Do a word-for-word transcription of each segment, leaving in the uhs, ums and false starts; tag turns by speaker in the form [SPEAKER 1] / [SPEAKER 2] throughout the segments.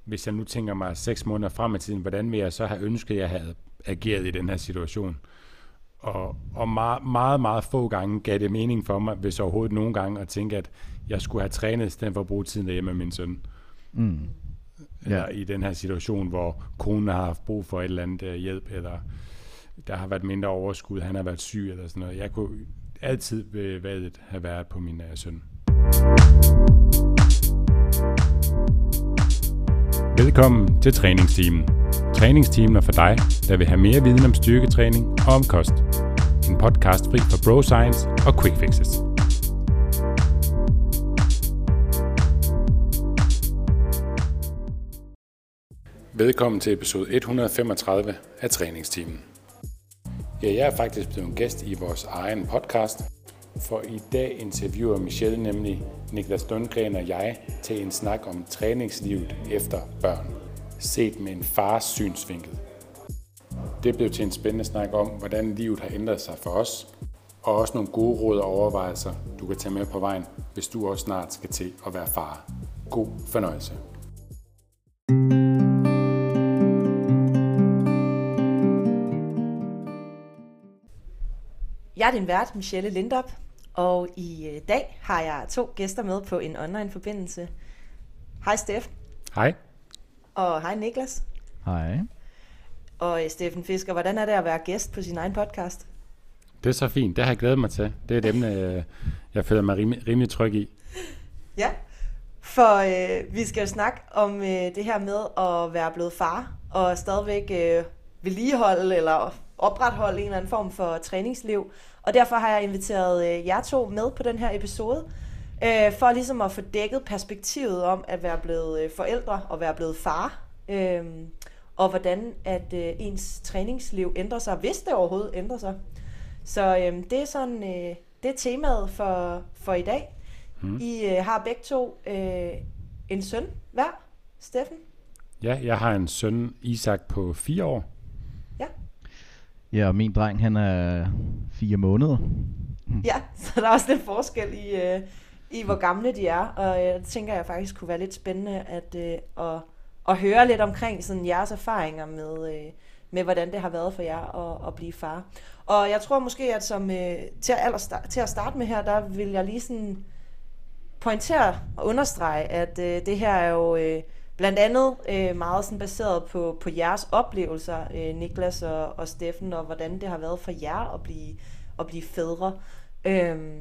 [SPEAKER 1] hvis jeg nu tænker mig seks måneder frem i tiden, hvordan vil jeg så have ønsket, at jeg havde ageret i den her situation? Og, og meget, meget, meget få gange gav det mening for mig, hvis overhovedet nogle gange, at tænke, at jeg skulle have trænet, i stedet for at bruge tiden derhjemme med min søn.
[SPEAKER 2] Mm.
[SPEAKER 1] Eller i den her situation, hvor konen har haft brug for et eller andet uh, hjælp, eller der har været mindre overskud, han har været syg, eller sådan noget. Jeg kunne altid ved valget have været på min uh, søn. Velkommen til træningsteamen. Træningsteamen er for dig, der vil have mere viden om styrketræning og om kost. En podcast fri for bro science og quick fixes. Velkommen til episode et hundrede femogtredive af træningsteamen. Ja, jeg er faktisk blevet en gæst i vores egen podcast, for i dag interviewer Michelle nemlig Niklas Lundgren og jeg til en snak om træningslivet efter børn, set med en fars synsvinkel. Det blev til en spændende snak om, hvordan livet har ændret sig for os, og også nogle gode råd og overvejelser, du kan tage med på vejen, hvis du også snart skal til at være far. God fornøjelse.
[SPEAKER 3] Jeg er din vært, Michelle Lindop, og i dag har jeg to gæster med på en online-forbindelse. Hej Steffen.
[SPEAKER 1] Hej.
[SPEAKER 3] Og hej Niklas.
[SPEAKER 2] Hej.
[SPEAKER 3] Og Steffen Fisker, hvordan er det at være gæst på sin egen podcast?
[SPEAKER 1] Det er så fint, det har jeg glædet mig til. Det er et emne, jeg føler mig rimelig, rimelig tryg i.
[SPEAKER 3] Ja, for øh, vi skal jo snakke om øh, det her med at være blevet far, og stadigvæk øh, vedligeholde eller opretholde en eller anden form for træningsliv. Og derfor har jeg inviteret øh, jer to med på den her episode, øh, for ligesom at få dækket perspektivet om at være blevet øh, forældre og være blevet far. Øh, og hvordan at øh, ens træningsliv ændrer sig, hvis det overhovedet ændrer sig. Så øh, det er sådan, øh, det er temaet for, for i dag. Hmm. I øh, har begge to øh, en søn hver, Steffen?
[SPEAKER 1] Ja, jeg har en søn, Isak, på fire år.
[SPEAKER 3] Ja.
[SPEAKER 2] Ja, og min dreng, han er fire måneder.
[SPEAKER 3] Ja, så der er også lidt forskel i, øh, i hvor gamle de er, og jeg øh, tænker jeg faktisk kunne være lidt spændende at, øh, at, at høre lidt omkring sådan, jeres erfaringer med, øh, med, hvordan det har været for jer at, at blive far. Og jeg tror måske, at som, øh, til, at, til at starte med her, der vil jeg lige sådan pointere og understrege, at øh, det her er jo øh, blandt andet øh, meget sådan baseret på, på jeres oplevelser, øh, Niklas og, og Steffen, og hvordan det har været for jer at blive, at blive fædre. Øhm,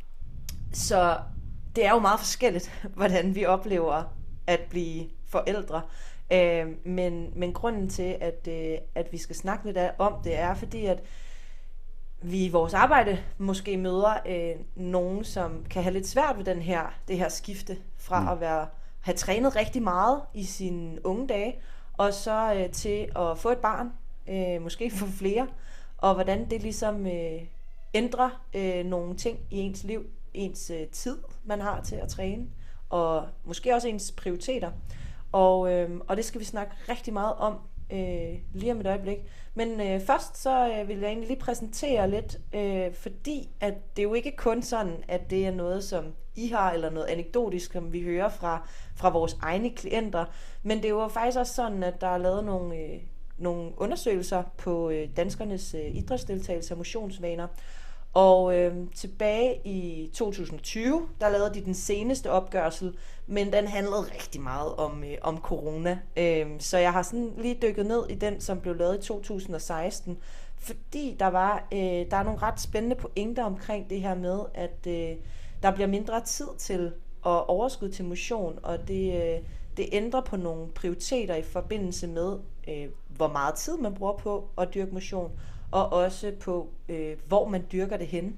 [SPEAKER 3] så det er jo meget forskelligt, hvordan vi oplever at blive forældre. Øh, men, men grunden til, at, øh, at vi skal snakke lidt om det, er fordi, at vi i vores arbejde måske møder øh, nogen, som kan have lidt svært ved den her, det her skifte fra mm. at være, have trænet rigtig meget i sine unge dage, og så øh, til at få et barn, øh, måske få flere, og hvordan det ligesom øh, ændrer øh, nogle ting i ens liv, ens øh, tid, man har til at træne, og måske også ens prioriteter. Og, øh, og det skal vi snakke rigtig meget om øh, lige om et øjeblik. Men øh, først så øh, vil jeg egentlig lige præsentere lidt, øh, fordi at det er jo ikke kun sådan, at det er noget, som I har, eller noget anekdotisk, som vi hører fra, fra vores egne klienter, men det er jo faktisk også sådan, at der er lavet nogle, øh, nogle undersøgelser på øh, danskernes øh, idrætsdeltagelse og motionsvaner. Og øh, tilbage i to tusind og tyve, der lavede de den seneste opgørelse, men den handlede rigtig meget om, øh, om corona. Øh, så jeg har sådan lige dykket ned i den, som blev lavet i to tusind og seksten, fordi der var øh, der er nogle ret spændende pointer omkring det her med, at øh, der bliver mindre tid til og overskud til motion, og det, øh, det ændrer på nogle prioriteter i forbindelse med, øh, hvor meget tid man bruger på at dyrke motion, og også på, øh, hvor man dyrker det hen.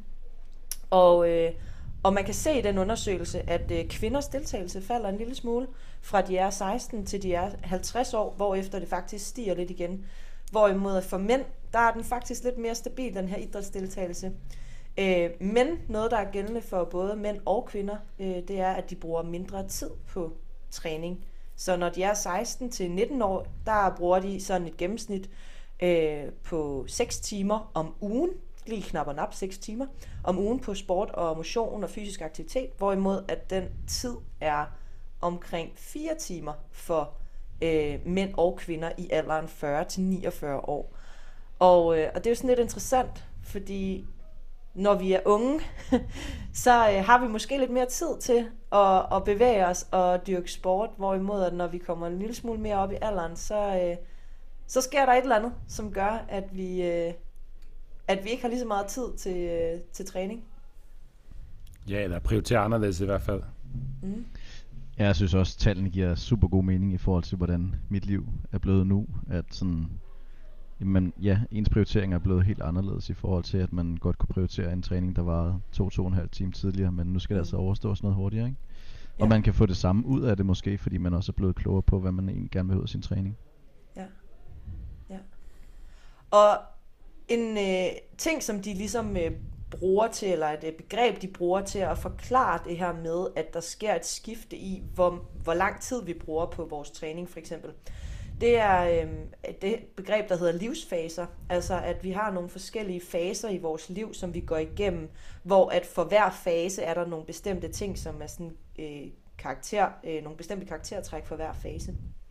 [SPEAKER 3] Og, øh, og man kan se i den undersøgelse, at øh, kvinders deltagelse falder en lille smule, fra de er seksten til de er halvtreds år, hvorefter det faktisk stiger lidt igen. Hvorimod for mænd, der er den faktisk lidt mere stabil, den her idrætsdeltagelse. Øh, men noget, der er gældende for både mænd og kvinder, øh, det er, at de bruger mindre tid på træning. Så når de er seksten til nitten år, der bruger de sådan et gennemsnit øh, på seks timer om ugen, lige knap og nap seks timer, om ugen på sport og motion og fysisk aktivitet, hvorimod at den tid er omkring fire timer for øh, mænd og kvinder i alderen fyrre til niogfyrre år. Og, øh, og det er jo sådan lidt interessant, fordi når vi er unge, så øh, har vi måske lidt mere tid til at, at bevæge os og dyrke sport, hvorimod at når vi kommer en lille smule mere op i alderen, så, øh, så sker der et eller andet, som gør, at vi, øh, at vi ikke har lige så meget tid til, øh, til træning.
[SPEAKER 1] Ja, eller prioritere anderledes i hvert fald.
[SPEAKER 3] Mm.
[SPEAKER 2] Ja, jeg synes også, at tallene giver super god mening i forhold til, hvordan mit liv er blevet nu. At sådan, jamen, ja, ens prioritering er blevet helt anderledes i forhold til, at man godt kunne prioritere en træning, der var to, to og en halv time tidligere, men nu skal det altså overstås noget hurtigere, ikke? Ja. Og man kan få det samme ud af det måske, fordi man også er blevet klogere på, hvad man egentlig gerne vil ud af sin træning.
[SPEAKER 3] Ja. Ja. Og en øh, ting, som de ligesom øh, bruger til, eller et øh, begreb, de bruger til at forklare det her med, at der sker et skifte i, hvor, hvor lang tid vi bruger på vores træning, for eksempel. Det er øh, det begreb, der hedder livsfaser. Altså, at vi har nogle forskellige faser i vores liv, som vi går igennem, hvor at for hver fase er der nogle bestemte ting, som er sådan øh, karakter, øh, nogle bestemte karaktertræk for hver fase.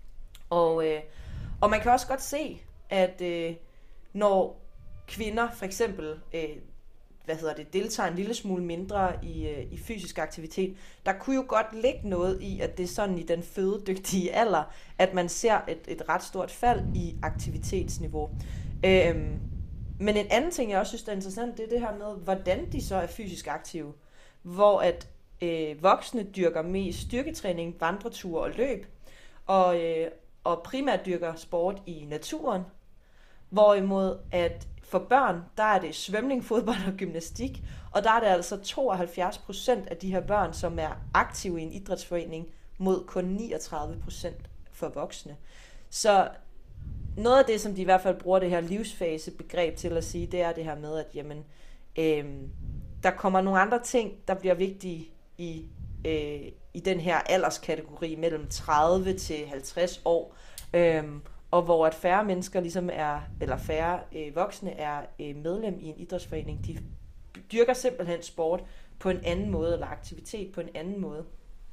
[SPEAKER 3] Og, øh, og man kan også godt se, at øh, når kvinder for eksempel øh, hvad hedder det, deltager en lille smule mindre i, øh, i fysisk aktivitet, der kunne jo godt ligge noget i, at det er sådan i den fødedygtige alder, at man ser et, et ret stort fald i aktivitetsniveau. Øhm, men en anden ting, jeg også synes er interessant, det er det her med, hvordan de så er fysisk aktive. Hvor at øh, voksne dyrker mest styrketræning, vandreture og løb, og, øh, og primært dyrker sport i naturen. Hvorimod at for børn, der er det svømning, fodbold og gymnastik, og der er det altså tooghalvfjerds procent af de her børn, som er aktive i en idrætsforening, mod kun niogtredive procent for voksne. Så noget af det, som de i hvert fald bruger det her livsfasebegreb til at sige, det er det her med, at jamen, øh, der kommer nogle andre ting, der bliver vigtige i, øh, i den her alderskategori mellem tredive til halvtreds år, øh, og hvor at færre mennesker ligesom er, eller færre øh, voksne er øh, medlem i en idrætsforening. De dyrker simpelthen sport på en anden måde, eller aktivitet på en anden måde.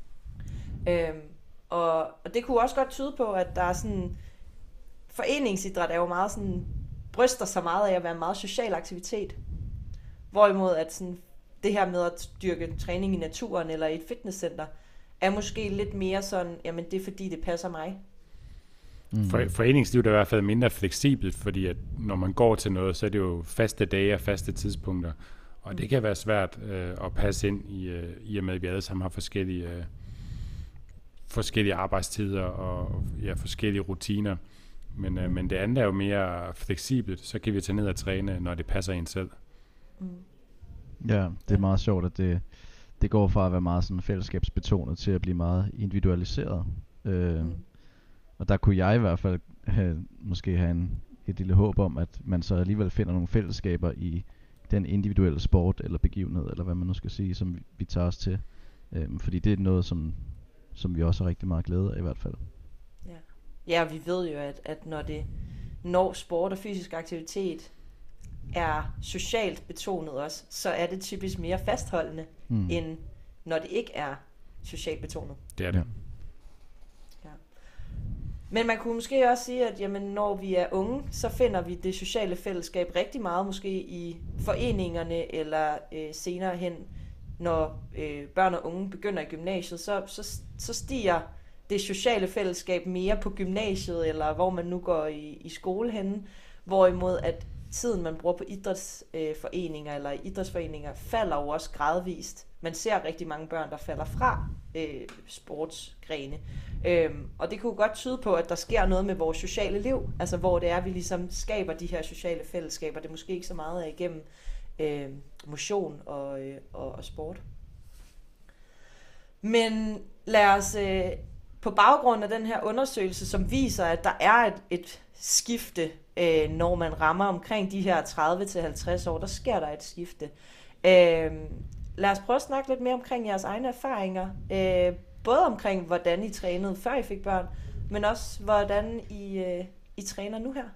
[SPEAKER 3] Øhm, og, og det kunne også godt tyde på, at der er sådan, foreningsidræt er jo meget sådan, bryster sig meget af at være en meget social aktivitet. Hvorimod at sådan, det her med at dyrke træning i naturen, eller i et fitnesscenter, er måske lidt mere sådan, jamen det er fordi det passer mig.
[SPEAKER 1] Mm. For, foreningslivet er i hvert fald mindre fleksibelt, fordi at når man går til noget, så er det jo faste dage og faste tidspunkter. Og det kan være svært øh, at passe ind i, øh, i og med, at vi alle sammen har forskellige, øh, forskellige arbejdstider og ja, forskellige rutiner. Men, øh, men det andet er jo mere fleksibelt, så kan vi tage ned og træne, når det passer en selv.
[SPEAKER 2] Mm. Ja, det er meget sjovt, at det, det går fra at være meget sådan fællesskabsbetonet til at blive meget individualiseret. Øh, mm. Og der kunne jeg i hvert fald have, måske have en, et lille håb om, at man så alligevel finder nogle fællesskaber i den individuelle sport eller begivenhed, eller hvad man nu skal sige, som vi, vi tager os til. Øhm, fordi det er noget, som, som vi også har rigtig meget glæde af i hvert fald.
[SPEAKER 3] Ja, ja, vi ved jo, at, at når, det, når sport og fysisk aktivitet er socialt betonet også, så er det typisk mere fastholdende, mm. end når det ikke er socialt betonet.
[SPEAKER 1] Det er det.
[SPEAKER 3] Ja. Men man kunne måske også sige, at jamen, når vi er unge, så finder vi det sociale fællesskab rigtig meget måske i foreningerne, eller øh, senere hen, når øh, børn og unge begynder i gymnasiet, så, så, så stiger det sociale fællesskab mere på gymnasiet, eller hvor man nu går i, i skole henne, hvorimod at tiden, man bruger på idrætsforeninger øh, eller idrætsforeninger, falder jo også gradvist. Man ser rigtig mange børn, der falder fra øh, sportsgrene. Øhm, og det kunne godt tyde på, at der sker noget med vores sociale liv, altså hvor det er, at vi ligesom skaber de her sociale fællesskaber. Det er måske ikke så meget af igennem øh, motion og, øh, og, og sport. Men lad os øh, på baggrund af den her undersøgelse, som viser, at der er et, et skifte, øh, når man rammer omkring de her tredive til halvtreds år, der sker der et skifte. Øh, lad os prøve at snakke lidt mere omkring jeres egne erfaringer. Øh, både omkring, hvordan I trænede, før I fik børn, men også, hvordan I, øh, I træner nu her.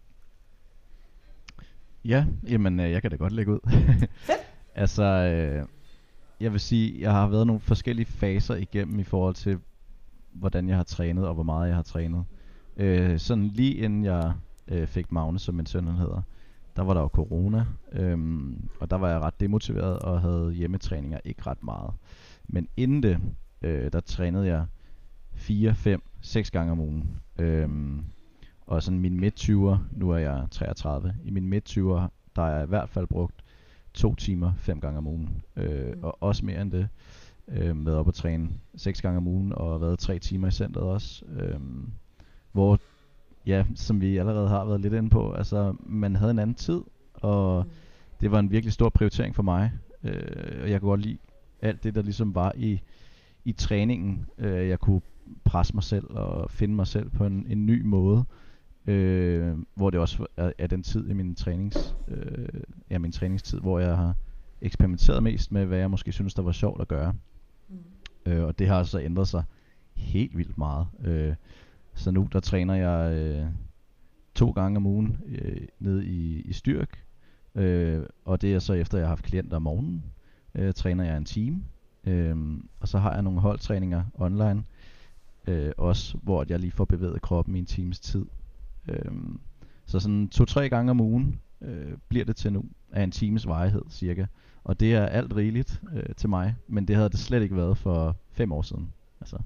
[SPEAKER 2] Ja, jamen, øh, jeg kan da godt lægge ud.
[SPEAKER 3] Fedt!
[SPEAKER 2] Altså, øh, jeg vil sige, jeg har været nogle forskellige faser igennem i forhold til, hvordan jeg har trænet, og hvor meget jeg har trænet. Øh, sådan lige inden jeg øh, fik Magnus, som min søn han hedder, der var der jo corona, øhm, og der var jeg ret demotiveret og havde hjemmetræninger ikke ret meget. Men inden det, øh, der trænede jeg fire, fem, seks gange om ugen. Øhm, og sådan min midt-tyver, nu er jeg treogtredive, i min midt-tyver, der er jeg i hvert fald brugt to timer, fem gange om ugen. Øh, og også mere end det, øh, med op at træne seks gange om ugen, og været tre timer i centret også. Øh, hvor, ja, som vi allerede har været lidt inde på, altså man havde en anden tid, og mm. det var en virkelig stor prioritering for mig. Øh, og jeg kunne godt lide alt det, der ligesom var i, i træningen. Øh, jeg kunne presse mig selv og finde mig selv på en, en ny måde. Øh, hvor det også er, er den tid i min trænings øh, ja, min træningstid, hvor jeg har eksperimenteret mest med, hvad jeg måske synes, der var sjovt at gøre. Mm. Øh, og det har altså ændret sig helt vildt meget. Øh, så nu der træner jeg øh, to gange om ugen øh, ned i, i styrk. Øh, og det er så efter jeg har haft klienter om morgenen. Øh, træner jeg en time. Øh, og så har jeg nogle holdtræninger online. Øh, også hvor jeg lige får bevæget kroppen i en times tid. Øhm, så sådan to-tre gange om ugen øh, bliver det til nu af en times varighed cirka. Og det er alt rigeligt øh, til mig, men det havde det slet ikke været for fem år siden. Altså.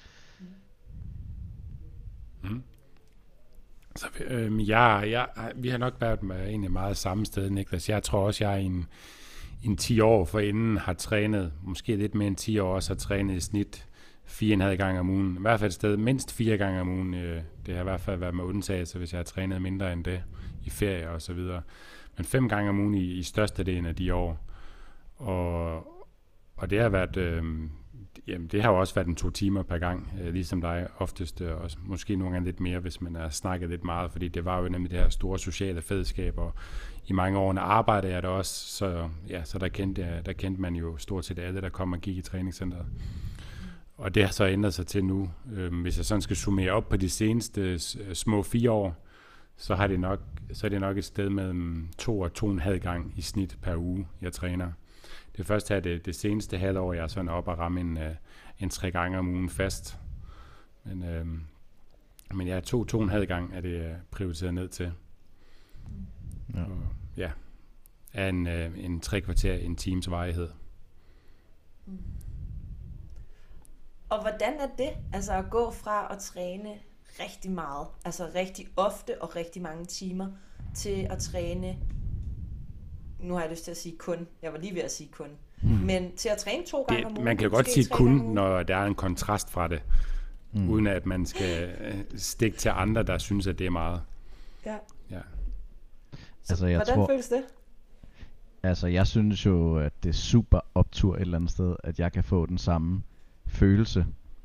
[SPEAKER 1] Mm. Så øh, jeg, jeg, vi har nok været med egentlig meget samme sted, Niklas. Jeg tror også, jeg i en, en ti år forinden har trænet, måske lidt mere end ti år også har trænet i snit fire og en halv gange om ugen. I hvert fald et sted mindst fire gange om ugen. Det har i hvert fald været med undtagelse, hvis jeg har trænet mindre end det i ferie og så videre. Men fem gange om ugen i, i størstedelen af de år. Og, og det har været, øh, jamen det har jo også været en to timer per gang, øh, ligesom dig oftest, øh, og måske nogle gange lidt mere, hvis man har snakket lidt meget, fordi det var jo nemlig det her store sociale fællesskab, og i mange år arbejdede jeg der også, så, ja, så der, kendte jeg, der kendte man jo stort set alle, der kom og gik i træningscenteret. Og det har så ændret sig til nu. Øhm, hvis jeg sådan skal summere op på de seneste små fire år, så, har det nok, så er det nok et sted mellem to og to og en halv gang i snit per uge, jeg træner. Det første er det, det seneste halvår, jeg er sådan op og ramme en, en tre gange om ugen fast. Men, øhm, men ja, to, to og en halv gang er det prioriteret ned til. Ja. Og, ja, er en, en tre kvarter, en times varighed.
[SPEAKER 3] Mm. Og hvordan er det, altså at gå fra at træne rigtig meget, altså rigtig ofte og rigtig mange timer, til at træne, nu har jeg lyst til at sige kun, jeg var lige ved at sige kun, mm. men til at træne to gange om ugen.
[SPEAKER 1] Man kan jo godt sige kun, når der er en kontrast fra det, mm. uden at man skal stikke til andre, der synes, at det er meget.
[SPEAKER 3] Ja.
[SPEAKER 1] Ja.
[SPEAKER 3] Så altså, jeg hvordan tror, føles det?
[SPEAKER 2] Altså jeg synes jo, at det er super optur et eller andet sted, at jeg kan få den samme følelse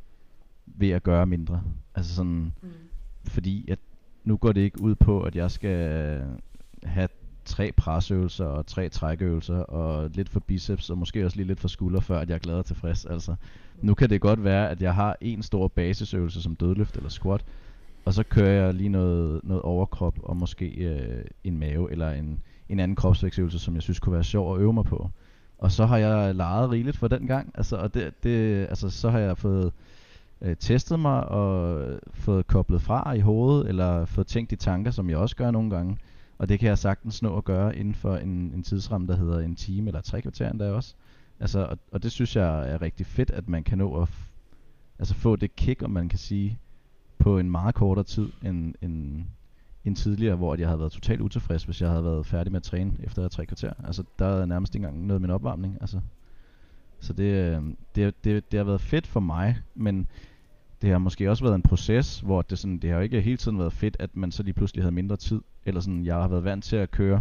[SPEAKER 2] ved at gøre mindre. Altså sådan, mm. fordi at nu går det ikke ud på, at jeg skal have tre presøvelser og tre trækøvelser og lidt for biceps og måske også lige lidt for skulder, før at jeg er glad og tilfreds. Altså, mm. nu kan det godt være, at jeg har en stor basisøvelse som dødløft eller squat, og så kører jeg lige noget, noget overkrop og måske øh, en mave eller en, en anden kropsvægtsøvelse, som jeg synes kunne være sjov at øve mig på. Og så har jeg leget rigeligt for den gang. Altså, og det, det, altså, så har jeg fået øh, testet mig og fået koblet fra i hovedet, eller fået tænkt de tanker, som jeg også gør nogle gange. Og det kan jeg sagtens nå at gøre inden for en, en tidsramme, der hedder en time eller tre kvarter endda også. Altså, og, og det synes jeg er rigtig fedt, at man kan nå at f- altså få det kick, om man kan sige, på en meget kortere tid end, end, end tidligere, hvor jeg havde været totalt utilfreds, hvis jeg havde været færdig med at træne efter tre kvarter. Altså, der er nærmest ikke engang noget med min opvarmning. Altså. Så det, det, det, det har været fedt for mig, men det har måske også været en proces, hvor det, sådan, det har jo ikke hele tiden været fedt, at man så lige pludselig havde mindre tid. Eller sådan, jeg har været vant til at køre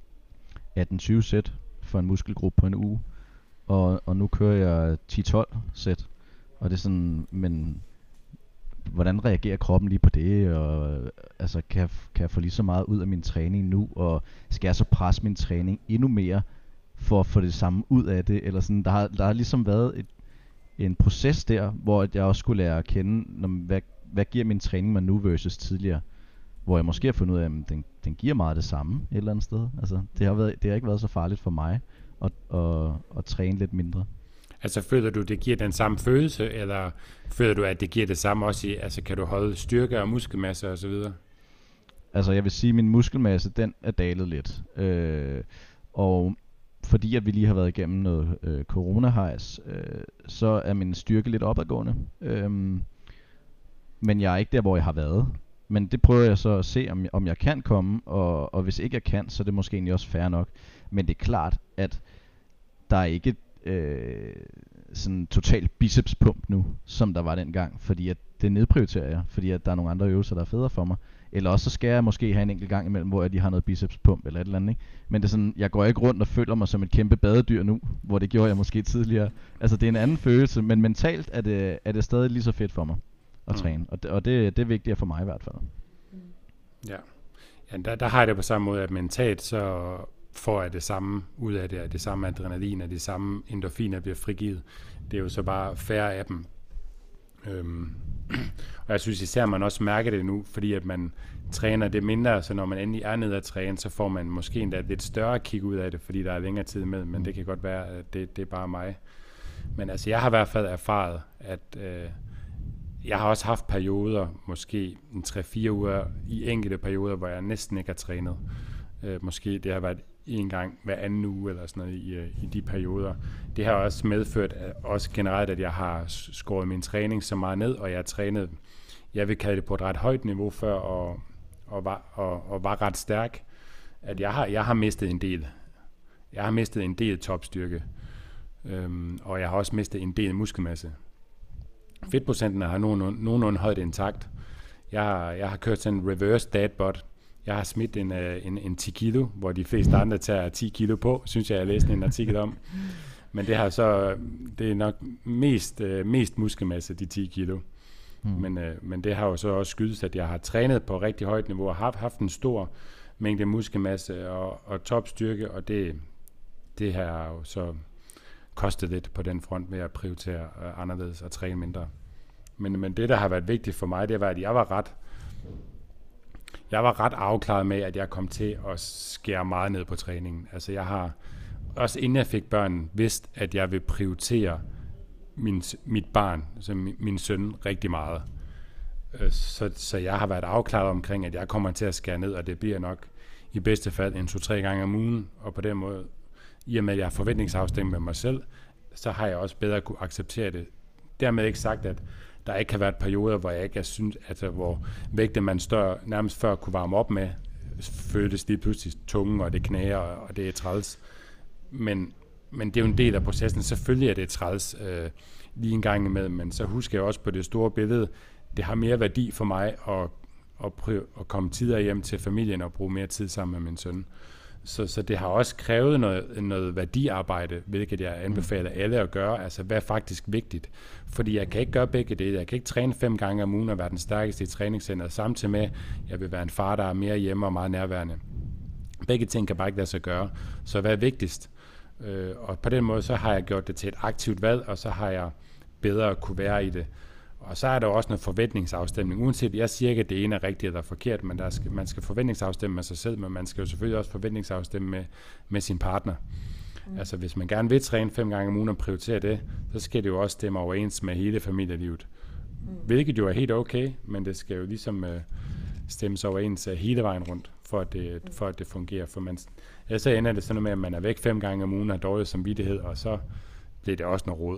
[SPEAKER 2] atten til tyve sæt for en muskelgruppe på en uge, og, og nu kører jeg ti til tolv sæt. Og det er sådan, men hvordan reagerer kroppen lige på det, og altså, kan, jeg, kan jeg få lige så meget ud af min træning nu, og skal jeg så presse min træning endnu mere, for at få det samme ud af det, eller sådan, der har, der har ligesom været et, en proces der, hvor jeg også skulle lære at kende, når, hvad, hvad giver min træning mig nu versus tidligere, hvor jeg måske har fundet ud af, at den, den giver meget det samme et eller andet sted. Altså, det har, været, det har ikke været så farligt for mig at, at, at træne lidt mindre.
[SPEAKER 1] Altså føler du, det giver den samme følelse, eller føler du, at det giver det samme også i, altså kan du holde styrke og muskelmasse og så videre?
[SPEAKER 2] Altså jeg vil sige, at min muskelmasse, den er dalet lidt. Øh, og fordi at vi lige har været igennem noget øh, corona-hejs, øh, så er min styrke lidt opadgående. Øh, men jeg er ikke der, hvor jeg har været. Men det prøver jeg så at se, om jeg, om jeg kan komme, og, og hvis ikke jeg kan, så er det måske egentlig også fair nok. Men det er klart, at der er ikke øh, sådan total bicepspump nu, som der var dengang, fordi at det nedprioriterer jeg, fordi at der er nogle andre øvelser, der er federe for mig. Eller også så skal jeg måske have en enkelt gang imellem, hvor de har noget bicepspump eller et eller andet, ikke? Men det er sådan, jeg går ikke rundt og føler mig som et kæmpe badedyr nu, hvor det gjorde jeg måske tidligere. Altså det er en anden følelse, men mentalt er det, er det stadig lige så fedt for mig at mm. træne, og det, og det, det er vigtigt for mig i hvert fald.
[SPEAKER 1] Ja, ja der, der har jeg det på samme måde, at mentalt så får jeg det samme ud af det, at det samme adrenalin og det samme endorfiner bliver frigivet. Det er jo så bare færre af dem. Øhm, og jeg synes især, man også mærker det nu, fordi at man træner det mindre, så når man endelig er nede at træne, så får man måske endda et lidt større kig ud af det, fordi der er længere tid med, men det kan godt være, at det, det er bare mig. Men altså, jeg har i hvert fald erfaret, at øh, jeg har også haft perioder, måske en tre fire uger, i enkelte perioder, hvor jeg næsten ikke har trænet. Øh, måske det har været en gang hver anden uge eller sådan noget i, i de perioder. Det har også medført at, også generelt, at jeg har skåret min træning så meget ned, og jeg har trænet, jeg vil kalde det på et ret højt niveau før, og, og, var, og, og var ret stærk, at jeg har, jeg har mistet en del. Jeg har mistet en del topstyrke, øhm, og jeg har også mistet en del muskelmasse. Fedtprocenten har nogenlunde, nogenlunde højt intakt. Jeg har, jeg har kørt sådan en reverse dad bod. Jeg har smidt en, en, en ti kilo, hvor de fleste andre tager ti kilo på, synes jeg, jeg læste en artikel om. Men det har så, det er nok mest, mest muskelmasse, de ti kilo. Mm. Men, men det har jo så også skyldes, at jeg har trænet på rigtig højt niveau, og har haft en stor mængde muskelmasse og, og topstyrke, og det, det har jo så kostet lidt på den front med at prioritere anderledes og træne mindre. Men, men det, der har været vigtigt for mig, det var, at jeg var ret Jeg var ret afklaret med, at jeg kom til at skære meget ned på træningen. Altså jeg har, også inden jeg fik børn, vidst, at jeg vil prioritere min, mit barn, altså min, min søn, rigtig meget. Så, så jeg har været afklaret omkring, at jeg kommer til at skære ned, og det bliver nok i bedste fald en to-tre gange om ugen. Og på den måde, i og med at jeg har forventningsafstemning med mig selv, så har jeg også bedre kunne acceptere det. Dermed ikke sagt, at der ikke kan være perioder, hvor jeg ikke er synes, altså hvor vægte man større, nærmest før kunne varme op med, føltes lige pludselig tunge, og det knager, og det er træls. Men, men det er jo en del af processen. Selvfølgelig er det træls øh, lige en gang imellem, men så husker jeg også på det store billede, det har mere værdi for mig at, at prøve at komme tidligere hjem til familien og bruge mere tid sammen med min søn. Så, så det har også krævet noget, noget værdiarbejde, hvilket jeg anbefaler alle at gøre. Altså, hvad er faktisk vigtigt? Fordi jeg kan ikke gøre begge dele. Jeg kan ikke træne fem gange om ugen og være den stærkeste i træningscenteret, samtidig med, at jeg vil være en far, der er mere hjemme og meget nærværende. Begge ting kan bare ikke lade sig gøre. Så hvad er vigtigst? Øh, og på den måde, så har jeg gjort det til et aktivt valg, og så har jeg bedre kunne være i det. Og så er der også noget forventningsafstemning. Uanset, jeg siger ikke, at det ene er rigtigt eller forkert, men der skal, man skal forventningsafstemme med sig selv, men man skal jo selvfølgelig også forventningsafstemme med, med sin partner. Mm. Altså, hvis man gerne vil træne fem gange om ugen og prioritere det, så skal det jo også stemme overens med hele familielivet. Mm. Hvilket jo er helt okay, men det skal jo ligesom uh, stemmes overens uh, hele vejen rundt, for at det, mm. for at det fungerer. For man, ja, så ender det sådan med, at man er væk fem gange om ugen og har dårlig samvittighed, og så bliver det også noget råd.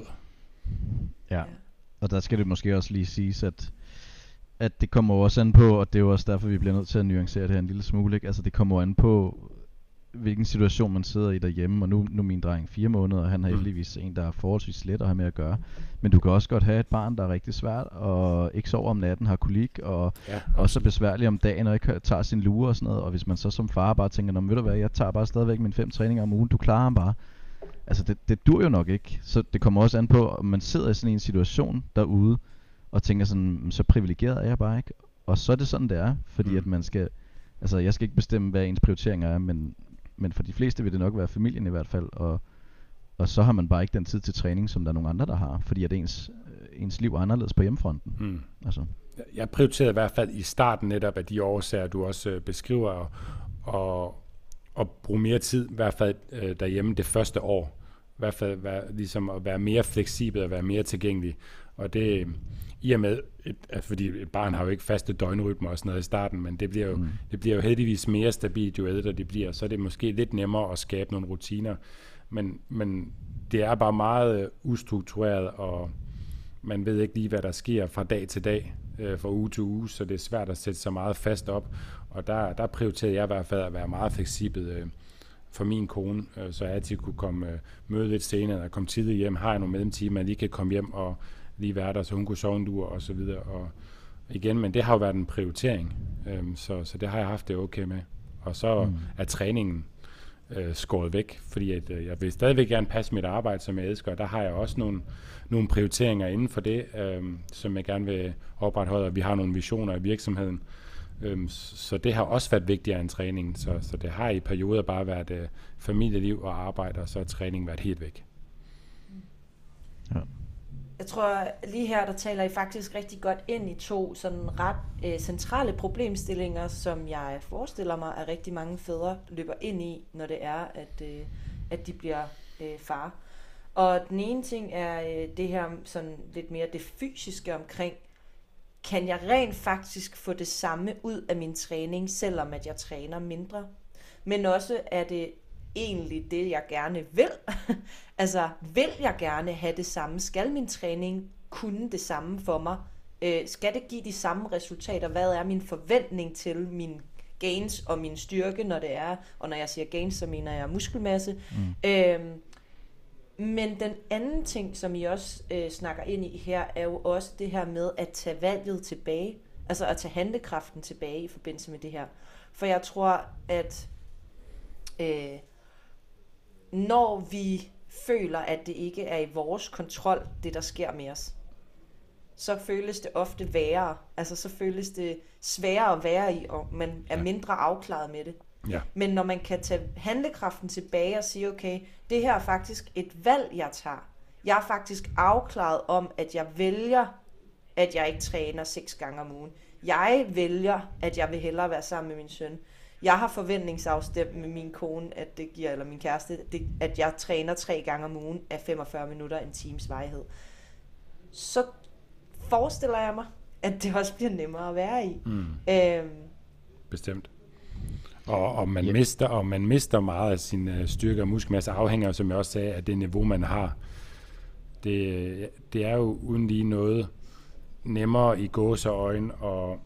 [SPEAKER 2] Ja. Og der skal det måske også lige siges, at, at det kommer også an på, og det er jo også derfor, vi bliver nødt til at nuancere det her en lille smule, ikke? Altså det kommer an på, hvilken situation man sidder i derhjemme, og nu, nu er min dreng fire måneder, og han har heldigvis en, der er forholdsvis let at have med at gøre. Men du kan også godt have et barn, der er rigtig svært, og ikke sover om natten, har kolik, og ja, også er besværlig om dagen, og ikke tager sin lure og sådan noget. Og hvis man så som far bare tænker, nå, ved du hvad, jeg tager bare stadigvæk mine fem træninger om ugen, du klarer ham bare. Altså det, det dur jo nok ikke. Så det kommer også an på, om man sidder i sådan en situation derude og tænker sådan, så privilegeret er jeg bare ikke. Og så er det sådan det er, fordi mm. at man skal, altså jeg skal ikke bestemme, hvad ens prioriteringer er, men, men for de fleste vil det nok være familien i hvert fald, og, og så har man bare ikke den tid til træning, som der er nogle andre, der har, fordi at ens, ens liv er anderledes på hjemmefronten. Mm. Altså.
[SPEAKER 1] Jeg prioriterede i hvert fald i starten netop af de årsager, du også beskriver, og, og og bruge mere tid, i hvert fald øh, derhjemme det første år. i hvert fald være, ligesom at være mere fleksibel og være mere tilgængelig. Og det i og med, et, altså fordi et barn har jo ikke faste døgnrytmer og sådan noget i starten, men det bliver jo, mm. det bliver jo heldigvis mere stabilt, jo ældre det bliver, så er det måske lidt nemmere at skabe nogle rutiner. Men, men det er bare meget ustruktureret, og man ved ikke lige, hvad der sker fra dag til dag, øh, fra uge til uge, så det er svært at sætte så meget fast op. Og der, der prioriterer jeg i hvert fald at være meget fleksibel øh, for min kone, øh, så jeg altid kunne komme øh, møde lidt senere, eller komme tidligt hjem, har jeg nogle mellemtimer, man lige kan komme hjem og lige være der, så hun kunne sove en dur og så videre. Og igen, men det har jo været en prioritering, øh, så, så det har jeg haft det okay med. Og så mm. er træningen øh, skåret væk, fordi at, øh, jeg vil stadigvæk gerne passe mit arbejde, som jeg elsker, og der har jeg også nogle, nogle prioriteringer inden for det, øh, som jeg gerne vil opretholde, og vi har nogle visioner i virksomheden. Øh, så det har også været vigtigere end træningen, så, så det har i perioder bare været øh, familieliv og arbejde, og så har træningen været helt væk.
[SPEAKER 2] Ja.
[SPEAKER 3] Jeg tror lige her, der taler I faktisk rigtig godt ind i to sådan ret øh, centrale problemstillinger, som jeg forestiller mig, at rigtig mange fædre løber ind i, når det er, at, øh, at de bliver øh, far. Og den ene ting er øh, det her sådan lidt mere det fysiske omkring, kan jeg rent faktisk få det samme ud af min træning, selvom at jeg træner mindre? Men også er det egentlig det, jeg gerne vil. Altså, vil jeg gerne have det samme? Skal min træning kunne det samme for mig? Øh, skal det give de samme resultater? Hvad er min forventning til min gains og min styrke, når det er? Og når jeg siger gains, så mener jeg muskelmasse. Mm. Øh, men den anden ting, som I også øh, snakker ind i her, er jo også det her med at tage valget tilbage. Altså at tage handlekraften tilbage i forbindelse med det her. For jeg tror, at øh, når vi føler, at det ikke er i vores kontrol, det der sker med os, så føles det ofte værre. Altså så føles det sværere at være i, og man er mindre afklaret med det.
[SPEAKER 1] Ja.
[SPEAKER 3] Men når man kan tage handlekraften tilbage og sige, okay, det her er faktisk et valg, jeg tager. Jeg er faktisk afklaret om, at jeg vælger, at jeg ikke træner seks gange om ugen. Jeg vælger, at jeg vil hellere være sammen med min søn. Jeg har forventningsafstemt med min kone, at det giver, eller min kæreste, det, at jeg træner tre gange om ugen af femogfyrre minutter, en times varighed. Så forestiller jeg mig, at det også bliver nemmere at være i.
[SPEAKER 1] Mm.
[SPEAKER 3] Øhm,
[SPEAKER 1] Bestemt. Og, og, man yeah. mister, og man mister meget af sin uh, styrke og muskelmasse, afhænger, som jeg også sagde, af det niveau, man har. Det, det er jo uden lige noget nemmere i gåseøjne og,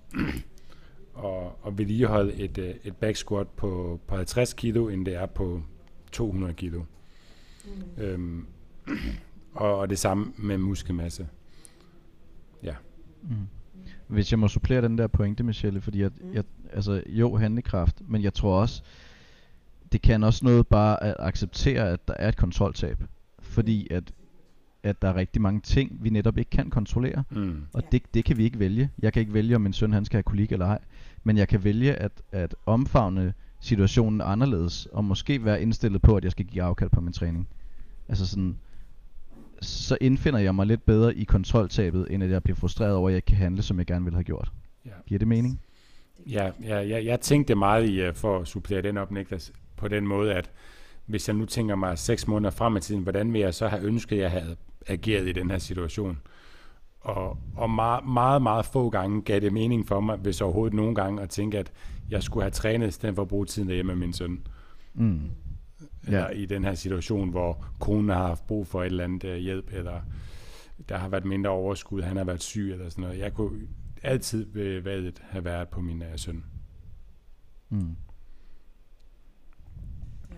[SPEAKER 1] og, og vedligeholde et, et back squat på, på halvtreds kilo, end det er på to hundrede kilo. Mm. Øhm, og, og det samme med muskelmasse. Ja.
[SPEAKER 2] Mm. Hvis jeg må supplere den der pointe, Michelle, fordi jeg, mm. jeg, altså jo, handlekraft, men jeg tror også, det kan også noget bare at acceptere, at der er et kontroltab. Fordi at, at der er rigtig mange ting, vi netop ikke kan kontrollere. Mm. Og det, det kan vi ikke vælge. Jeg kan ikke vælge, om min søn han skal have kolik eller ej. Men jeg kan vælge at, at omfavne situationen anderledes, og måske være indstillet på, at jeg skal give afkald på min træning. Altså sådan, så indfinder jeg mig lidt bedre i kontroltabet, end at jeg bliver frustreret over, at jeg ikke kan handle, som jeg gerne ville have gjort. Ja. Giver det mening?
[SPEAKER 1] Ja, ja, ja, jeg tænkte meget i, for at supplere den op, Niklas, på den måde, at hvis jeg nu tænker mig seks måneder frem i tiden, hvordan vil jeg så have ønsket, at jeg havde ageret i den her situation? Og, og meget, meget, meget få gange gav det mening for mig, hvis overhovedet nogle gange, at tænke, at jeg skulle have trænet, i stedet for at bruge tiden derhjemme med min søn. Mm. Eller ja. I den her situation, hvor konen har haft brug for et eller andet uh, hjælp, eller der har været mindre overskud, han har været syg, eller sådan noget. Jeg kunne altid ved valget have været på min uh, søn. Mm.
[SPEAKER 3] Ja.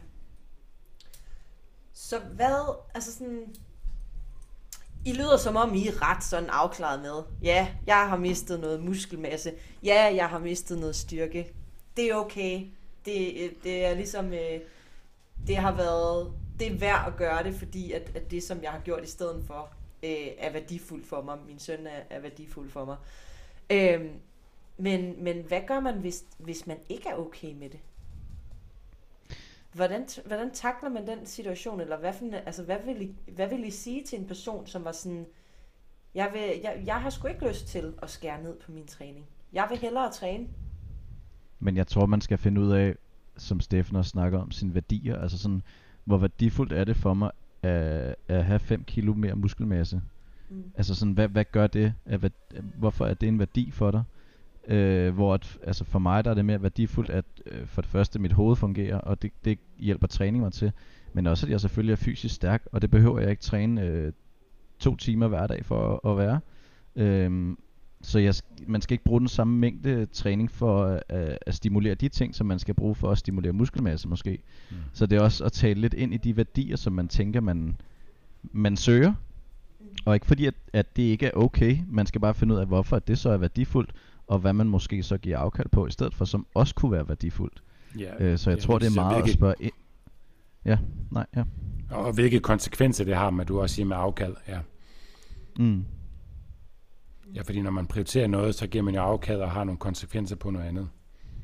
[SPEAKER 3] Så hvad, altså sådan, I lyder som om I er ret sådan afklaret med, ja, jeg har mistet noget muskelmasse, ja, jeg har mistet noget styrke, det er okay, det, det er ligesom, øh, det har været, det er værd at gøre det, fordi at, at det, som jeg har gjort i stedet for, øh, er værdifuldt for mig, min søn er, er værdifuld for mig. Øh, men, men hvad gør man, hvis, hvis man ikke er okay med det? Hvordan, hvordan takler man den situation, eller hvad, for, altså, hvad, vil I, hvad vil I sige til en person, som var sådan, jeg, vil, jeg, jeg har sgu ikke lyst til at skære ned på min træning. Jeg vil hellere træne.
[SPEAKER 2] Men jeg tror, man skal finde ud af, som Steffen også snakker om, sine værdier. Altså sådan, hvor værdifuldt er det for mig, at, at have fem kilo mere muskelmasse. Mm. Altså sådan, hvad, hvad gør det? Hvad, hvorfor er det en værdi for dig? Øh, hvor at, altså for mig der er det mere værdifuldt, at øh, for det første mit hoved fungerer, og det, det hjælper træning mig til. Men også at jeg selvfølgelig er fysisk stærk, og det behøver jeg ikke træne øh, to timer hver dag for at, at være. Øh, så jeg, man skal ikke bruge den samme mængde træning for at, at stimulere de ting, som man skal bruge for at stimulere muskelmasse måske. Mm. Så det er også at tale lidt ind i de værdier, som man tænker, man, man søger. Og ikke fordi, at, at det ikke er okay. Man skal bare finde ud af, hvorfor det så er værdifuldt, og hvad man måske så giver afkald på, i stedet for, som også kunne være værdifuldt. Ja, øh, så jeg ja, tror, det er meget hvilke... at spørge ind. Ja, nej, ja.
[SPEAKER 1] Og hvilke konsekvenser det har, med du også siger med afkald, ja.
[SPEAKER 2] Mm.
[SPEAKER 1] Ja, fordi når man prioriterer noget, så giver man jo afkald og har nogle konsekvenser på noget andet.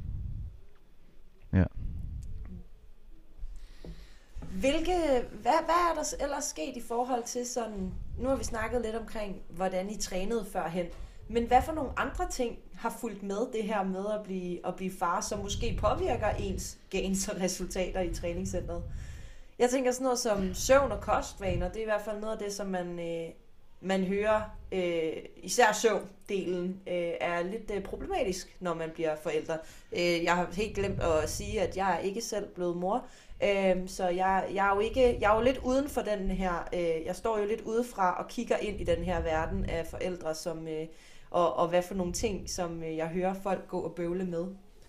[SPEAKER 2] Ja.
[SPEAKER 3] Hvilke, hvad, hvad er der ellers sket i forhold til sådan, nu har vi snakket lidt omkring, hvordan I trænede førhen, men hvad for nogle andre ting har fulgt med det her med at blive, at blive far, som måske påvirker ens gains og resultater i træningscenteret? Jeg tænker sådan noget som søvn og kostvaner, det er i hvert fald noget af det, som man, øh, man hører, øh, især søvndelen, øh, er lidt øh, problematisk, når man bliver forældre. Øh, jeg har helt glemt at sige, at jeg er ikke selv blevet mor, øh, så jeg, jeg, er jo ikke, jeg er jo lidt uden for den her, øh, jeg står jo lidt udefra og kigger ind i den her verden af forældre, som, øh, og, og hvad for nogle ting, som øh, jeg hører folk gå og bøvle med.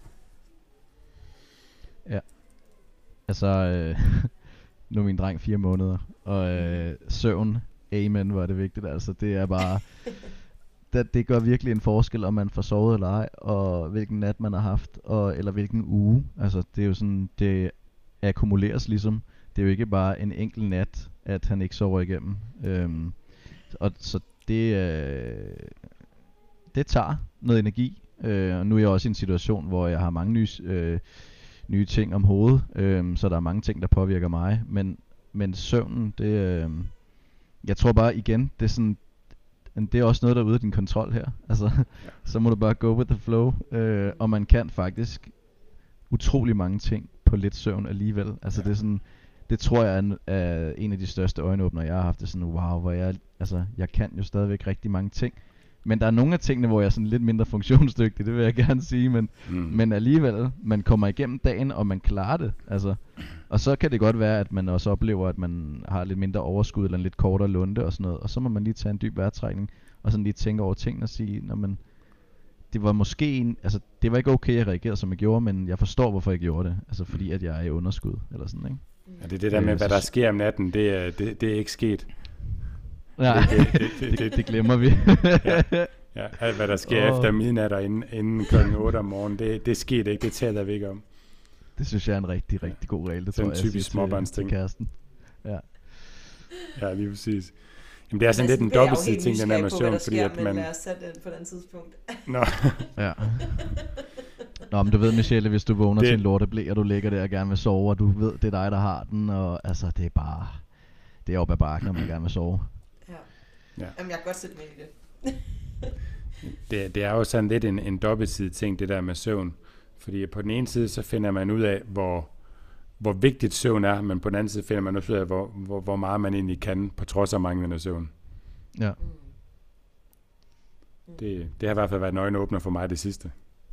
[SPEAKER 2] Ja, altså... Øh nu er min dreng fire måneder, og øh, søvn, amen, hvor er det vigtigt, altså det er bare, det, det gør virkelig en forskel, om man får sovet eller ej, og hvilken nat man har haft, og, eller hvilken uge, altså det er jo sådan, det akkumuleres ligesom, det er jo ikke bare en enkelt nat, at han ikke sover igennem, øhm, og så det, øh, det tager noget energi, øh, og nu er jeg også i en situation, hvor jeg har mange nye, øh, nye ting om hovedet, øhm, så der er mange ting, der påvirker mig, men, men søvnen, det, øhm, jeg tror bare igen, det er sådan, det er også noget, der er ude af din kontrol her, altså, ja. Så må du bare go with the flow, øh, og man kan faktisk utrolig mange ting på lidt søvn alligevel, altså ja. Det er sådan, det tror jeg er en, er en af de største øjenåbner, jeg har haft, det er sådan, wow, hvor jeg, altså, jeg kan jo stadigvæk rigtig mange ting. Men der er nogle af tingene, hvor jeg er sådan lidt mindre funktionsdygtig, det vil jeg gerne sige, men, mm. men alligevel, man kommer igennem dagen, og man klarer det, altså. Og så kan det godt være, at man også oplever, at man har lidt mindre overskud, eller en lidt kortere lunde og sådan noget, og så må man lige tage en dyb vejrtrækning, og sådan lige tænke over tingene og sige, når man, det var måske en, altså det var ikke okay, jeg reagerede, som jeg gjorde, men jeg forstår, hvorfor jeg gjorde det, altså fordi, at jeg er i underskud, eller sådan, ikke?
[SPEAKER 1] Ja, det er det der med, hvad der sker om natten, det er, det, det er ikke sket.
[SPEAKER 2] Nej, det, det, det, det, det glemmer vi.
[SPEAKER 1] ja, ja, alt hvad der sker oh. efter midnat og inden, inden klokken otte om morgenen, det, det sker ikke, det taler vi ikke om.
[SPEAKER 2] Det synes jeg er en rigtig, rigtig god regel, det
[SPEAKER 1] tror
[SPEAKER 2] jeg,
[SPEAKER 1] jeg, typisk småbarnsting.
[SPEAKER 2] Til kæresten. Ja.
[SPEAKER 1] Ja, lige præcis. Jamen, det er sådan lidt en dobbeltsidig ting, den her med søvn, fordi at man...
[SPEAKER 3] lad os sætte den på den tidspunkt.
[SPEAKER 1] Nå.
[SPEAKER 2] ja. Nå, men du ved, Michelle, hvis du vågner det... til en lorteblæ, og du ligger der og gerne vil sove, og du ved, det er dig, der har den, og altså, det er bare... Det er op ad bakken, når man gerne vil sove.
[SPEAKER 3] Ja. Ja. Jamen, jeg kan godt sætte mig i det.
[SPEAKER 1] det. Det er jo sådan lidt en, en dobbeltsidig ting, det der med søvn. Fordi på den ene side, så finder man ud af, hvor, hvor vigtigt søvn er, men på den anden side finder man også ud af, hvor, hvor, hvor meget man egentlig kan, på trods af manglende søvn.
[SPEAKER 2] Ja.
[SPEAKER 1] Mm. Det, det har i hvert fald været en øjenåbner for mig det sidste.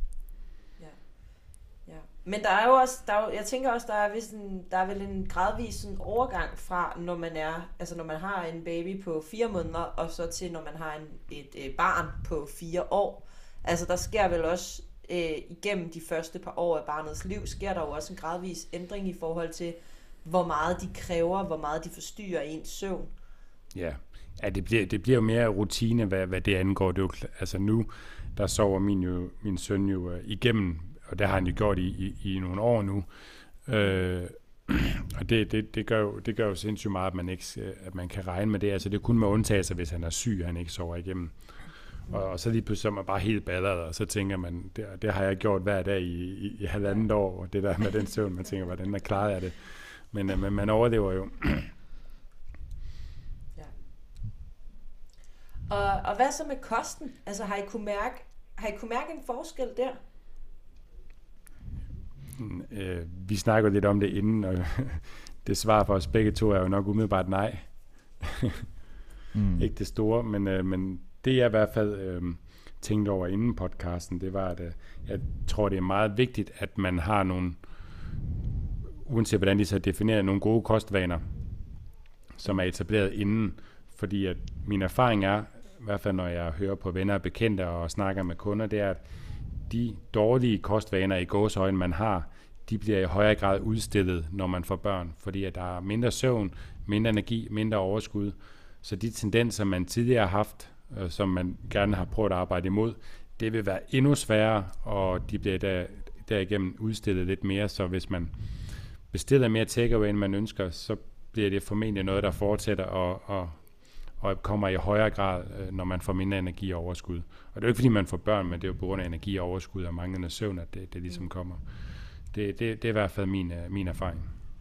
[SPEAKER 3] Men der er jo også, der er jo, jeg tænker også, der er, vist en, der er vel en gradvis sådan overgang fra, når man er, altså når man har en baby på fire måneder, og så til når man har en, et, et barn på fire år. Altså der sker vel også, øh, igennem de første par år af barnets liv, sker der jo også en gradvis ændring i forhold til, hvor meget de kræver, hvor meget de forstyrrer ens søvn.
[SPEAKER 1] Ja, ja det, bliver, det bliver jo mere rutine, hvad, hvad det angår. Det er jo, altså nu, der sover min, jo, min søn jo uh, igennem, og det har han jo gjort i, i, i nogle år nu. Øh, og det, det, det, gør jo, det gør jo sindssygt meget, at man, ikke, at man kan regne med det. Altså det er kun med undtagelser, hvis han er syg, og han ikke sover igennem. Og, og så lige pludselig er man bare helt balleret, og så tænker man, det, det har jeg gjort hver dag i, i, i halvandet år, og det der med den søvn, man tænker, hvordan er klaret af det. Men, men man overlever jo.
[SPEAKER 3] Ja. Og, og hvad så med kosten? Altså har I kunne mærke, har I kunne mærke en forskel der?
[SPEAKER 1] Øh, vi snakker lidt om det inden, og det svar for os begge to er jo nok umiddelbart nej. mm. Ikke det store, men, øh, men det jeg i hvert fald øh, tænkte over inden podcasten, det var, at øh, jeg tror, det er meget vigtigt, at man har nogle, uanset hvordan de så definerer, nogle gode kostvaner, som er etableret inden. Fordi at min erfaring er, i hvert fald når jeg hører på venner og bekendte og snakker med kunder, det er, at de dårlige kostvaner i gåseøjne, man har, de bliver i højere grad udstillet, når man får børn. Fordi at der er mindre søvn, mindre energi, mindre overskud. Så de tendenser, man tidligere har haft, øh, som man gerne har prøvet at arbejde imod, det vil være endnu sværere, og de bliver der, derigennem udstillet lidt mere. Så hvis man bestiller mere takeaway, end man ønsker, så bliver det formentlig noget, der fortsætter og, og, og kommer i højere grad, når man får mindre energi og overskud. Og det er jo ikke, fordi man får børn, men det er jo på grund af energi og overskud og manglende søvn, at det, det ligesom kommer. Det, det, det er i hvert fald min, min erfaring.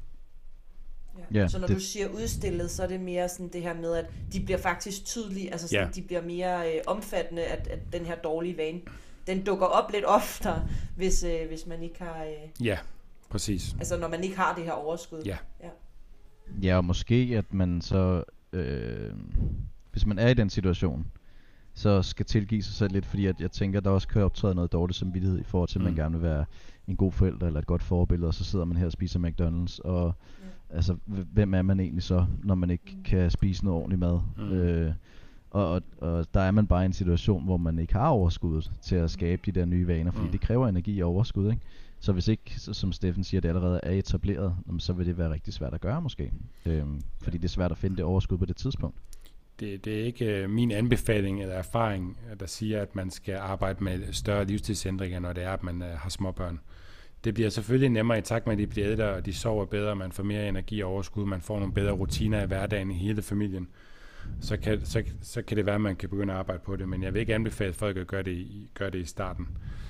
[SPEAKER 3] Ja. Yeah, så når det... du siger udstillet, så er det mere sådan det her med, at de bliver faktisk tydelige, altså sådan, yeah. de bliver mere øh, omfattende, at, at den her dårlige vane, den dukker op lidt oftere, hvis, øh, hvis man ikke har... Øh,
[SPEAKER 1] ja, præcis.
[SPEAKER 3] Altså når man ikke har det her overskud.
[SPEAKER 1] Ja.
[SPEAKER 3] Ja.
[SPEAKER 2] Ja, og måske at man så, øh, hvis man er i den situation, så skal tilgive sig selv lidt, fordi at jeg tænker, der også kan optræde noget dårligt samvittighed i forhold til, at mm. man gerne vil være en god forælder eller et godt forbillede, og så sidder man her og spiser McDonald's, og mm. altså, hvem er man egentlig så, når man ikke mm. kan spise noget ordentligt mad? Mm. Øh, og, og, og der er man bare i en situation, hvor man ikke har overskuddet til at skabe de der nye vaner, fordi mm. det kræver energi og overskud, ikke? Så hvis ikke, som Steffen siger, det allerede er etableret, så vil det være rigtig svært at gøre måske. Øhm, fordi det er svært at finde det overskud på det tidspunkt.
[SPEAKER 1] Det, det er ikke uh, min anbefaling eller erfaring, der siger, at man skal arbejde med større livsstilsændringer, når det er, at man uh, har småbørn. Det bliver selvfølgelig nemmere i takt med, at de bliver ældre, og de sover bedre, man får mere energi og overskud, man får nogle bedre rutiner i hverdagen i hele familien. Så kan, så, så kan det være, at man kan begynde at arbejde på det, men jeg vil ikke anbefale folk at gøre det i, gøre det i starten.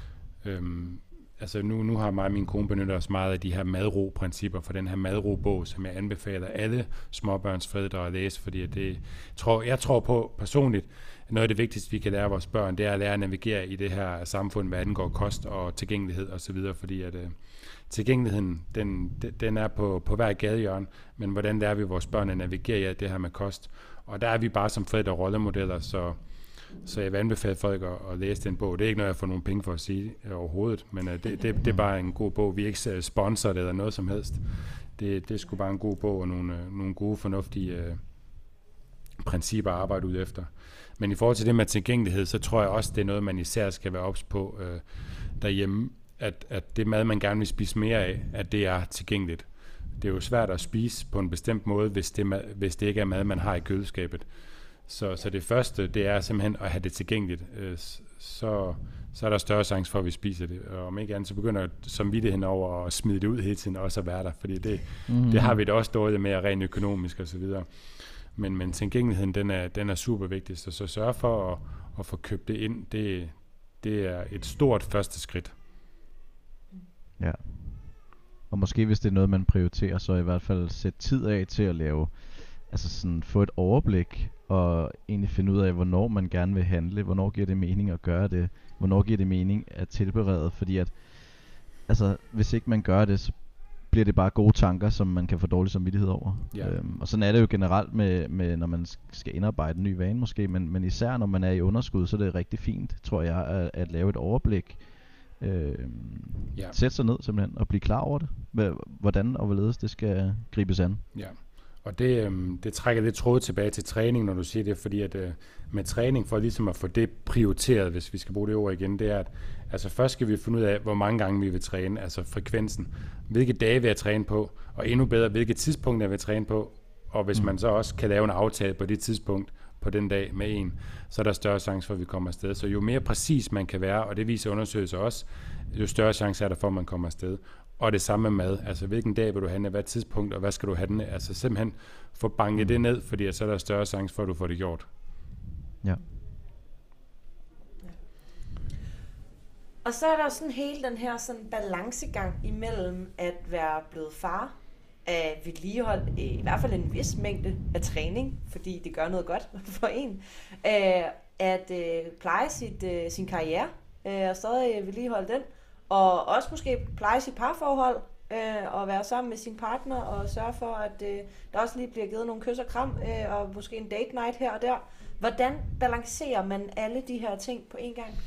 [SPEAKER 1] Øhm, Altså nu, nu har mig og min kone benyttet os meget af de her madro-principper for den her madro-bog, som jeg anbefaler alle småbørnsforældre at læse, fordi det, tror, jeg tror på personligt, at noget af det vigtigste, vi kan lære vores børn, det er at lære at navigere i det her samfund, hvad angår kost og tilgængelighed osv., fordi at uh, tilgængeligheden, den, den er på, på hver gadehjørne, men hvordan lærer vi vores børn at navigere i alt det her med kost? Og der er vi bare som forældre rollemodeller, så Så jeg vil anbefale folk at, at læse den bog. Det er ikke noget, jeg får nogen penge for at sige overhovedet, men uh, det, det, det er bare en god bog. Vi er ikke sponsoret eller noget som helst. Det, det er sgu bare en god bog og nogle, uh, nogle gode, fornuftige uh, principper at arbejde ud efter. Men i forhold til det med tilgængelighed, så tror jeg også, det er noget, man især skal være ops på uh, derhjemme, at, at det mad, man gerne vil spise mere af, at det er tilgængeligt. Det er jo svært at spise på en bestemt måde, hvis det, mad, hvis det ikke er mad, man har i køleskabet. Så, så det første, det er simpelthen at have det tilgængeligt. Øh, så, så er der større chance for, at vi spiser det. Og om ikke andet, så begynder samvittigheden over at smide det ud hele tiden, også at være der. Fordi det, mm-hmm. det har vi da også dårligt med, rent økonomisk og så videre. Men, men tilgængeligheden, den er, den er super vigtig. Så, så sørg for at, at få købt det ind. Det, det er et stort første skridt.
[SPEAKER 2] Ja. Og måske hvis det er noget, man prioriterer, så i hvert fald sætte tid af til at lave, altså sådan få et overblik, og egentlig finde ud af, hvornår man gerne vil handle, hvornår giver det mening at gøre det, hvornår giver det mening at tilberede, fordi at, altså, hvis ikke man gør det, så bliver det bare gode tanker, som man kan få dårlig samvittighed over. Ja. Øhm, og sådan er det jo generelt med, med, når man skal indarbejde en ny vane måske, men, men især når man er i underskud, så er det rigtig fint, tror jeg, at, at lave et overblik, øhm, ja. Sætte sig ned simpelthen, og blive klar over det, hvordan og hvorledes det skal gribes an.
[SPEAKER 1] Ja. Og det, øhm, det trækker lidt tråd tilbage til træning, når du siger det, fordi at øh, med træning, for ligesom at få det prioriteret, hvis vi skal bruge det ord igen, det er, at altså først skal vi finde ud af, hvor mange gange vi vil træne, altså frekvensen, hvilke dage vil jeg træne på, og endnu bedre, hvilke tidspunkter jeg vil træne på, og hvis mm. man så også kan lave en aftale på det tidspunkt, på den dag med en, så er der større chance for, at vi kommer afsted. Så jo mere præcis man kan være, og det viser undersøgelser også, jo større chance er der for, at man kommer afsted. Og det samme med mad. Altså, hvilken dag vil du handle, hvad tidspunkt, og hvad skal du handle? Altså, simpelthen få banket mm. det ned, fordi så er der større chance for, at du får det gjort.
[SPEAKER 2] Ja.
[SPEAKER 3] ja. Og så er der sådan hele den her sådan balancegang imellem at være blevet far, at vedligeholde i hvert fald en vis mængde af træning, fordi det gør noget godt for en, at pleje sit, sin karriere, og stadig vedligeholde den, og også måske pleje sit parforhold, øh, og være sammen med sin partner og sørge for, at øh, der også lige bliver givet nogle kys og kram, øh, og måske en date night her og der. Hvordan balancerer man alle de her ting på en gang?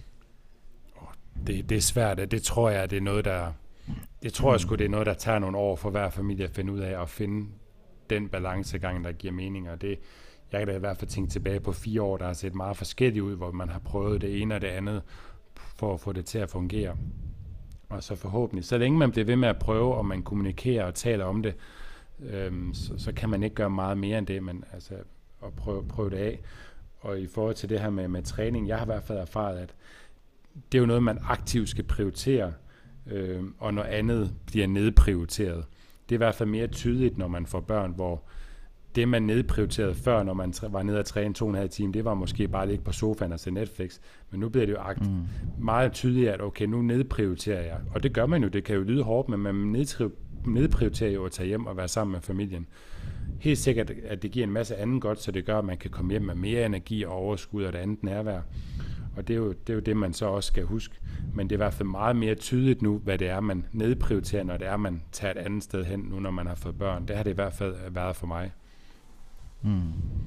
[SPEAKER 1] Det, det er svært, det tror jeg, det er noget, der det tror jeg sgu, det er noget, der tager nogle år for hver familie at finde ud af, at finde den balancegang, der giver mening, og det, jeg kan da i hvert fald tænke tilbage på fire år, der har set meget forskelligt ud, hvor man har prøvet det ene og det andet, for at få det til at fungere. Og så forhåbentlig, så længe man bliver ved med at prøve, og man kommunikerer og taler om det, øhm, så, så kan man ikke gøre meget mere end det, men altså at prøve, prøve det af. Og i forhold til det her med, med træning, jeg har i hvert fald erfaret, at det er jo noget, man aktivt skal prioritere, øh, og noget andet bliver nedprioriteret. Det er i hvert fald mere tydeligt, når man får børn, hvor det, man nedprioriterede før, når man var nede og træne to og en halv time, det var måske bare ligge på sofaen og se Netflix. Men nu bliver det jo akt mm. meget tydeligt, at okay, nu nedprioriterer jeg. Og det gør man jo, det kan jo lyde hårdt, men man nedprioriterer jo at tage hjem og være sammen med familien. Helt sikkert, at det giver en masse andet godt, så det gør, at man kan komme hjem med mere energi og overskud og det andet nærvær. Og det er, jo, det er jo det, man så også skal huske. Men det er i hvert fald meget mere tydeligt nu, hvad det er, man nedprioriterer, når det er, man tager et andet sted hen, nu når man har fået børn. Det har det i hvert fald været for mig.
[SPEAKER 2] Mm.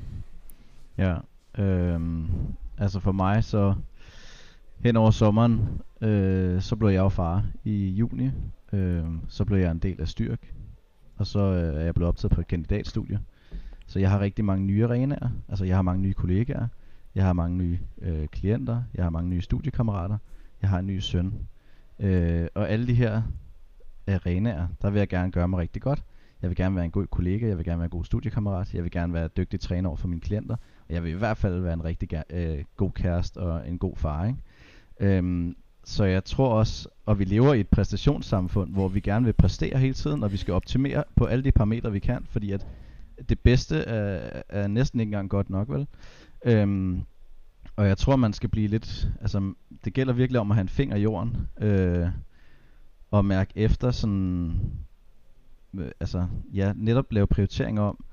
[SPEAKER 2] Ja, øhm, altså for mig så hen over sommeren, øh, så blev jeg jo far i juni. Øh, så blev jeg en del af Styrk, og så øh, er jeg blevet optaget på et kandidatstudie. Så jeg har rigtig mange nye arenaer. Altså jeg har mange nye kollegaer. Jeg har mange nye øh, klienter, jeg har mange nye studiekammerater, jeg har en ny søn. Øh, og alle de her arenaer, der vil jeg gerne gøre mig rigtig godt. Jeg vil gerne være en god kollega, jeg vil gerne være en god studiekammerat, jeg vil gerne være dygtig træner over for mine klienter, og jeg vil i hvert fald være en rigtig øh, god kæreste og en god far, ikke? Øhm, så jeg tror også, og vi lever i et præstationssamfund, hvor vi gerne vil præstere hele tiden, og vi skal optimere på alle de parametre, vi kan, fordi at det bedste er, er næsten ikke engang godt nok, vel? Øhm, og jeg tror man skal blive lidt, altså det gælder virkelig om at have en finger i jorden, øh, og mærke efter sådan, øh, altså ja, netop lave prioriteringer om,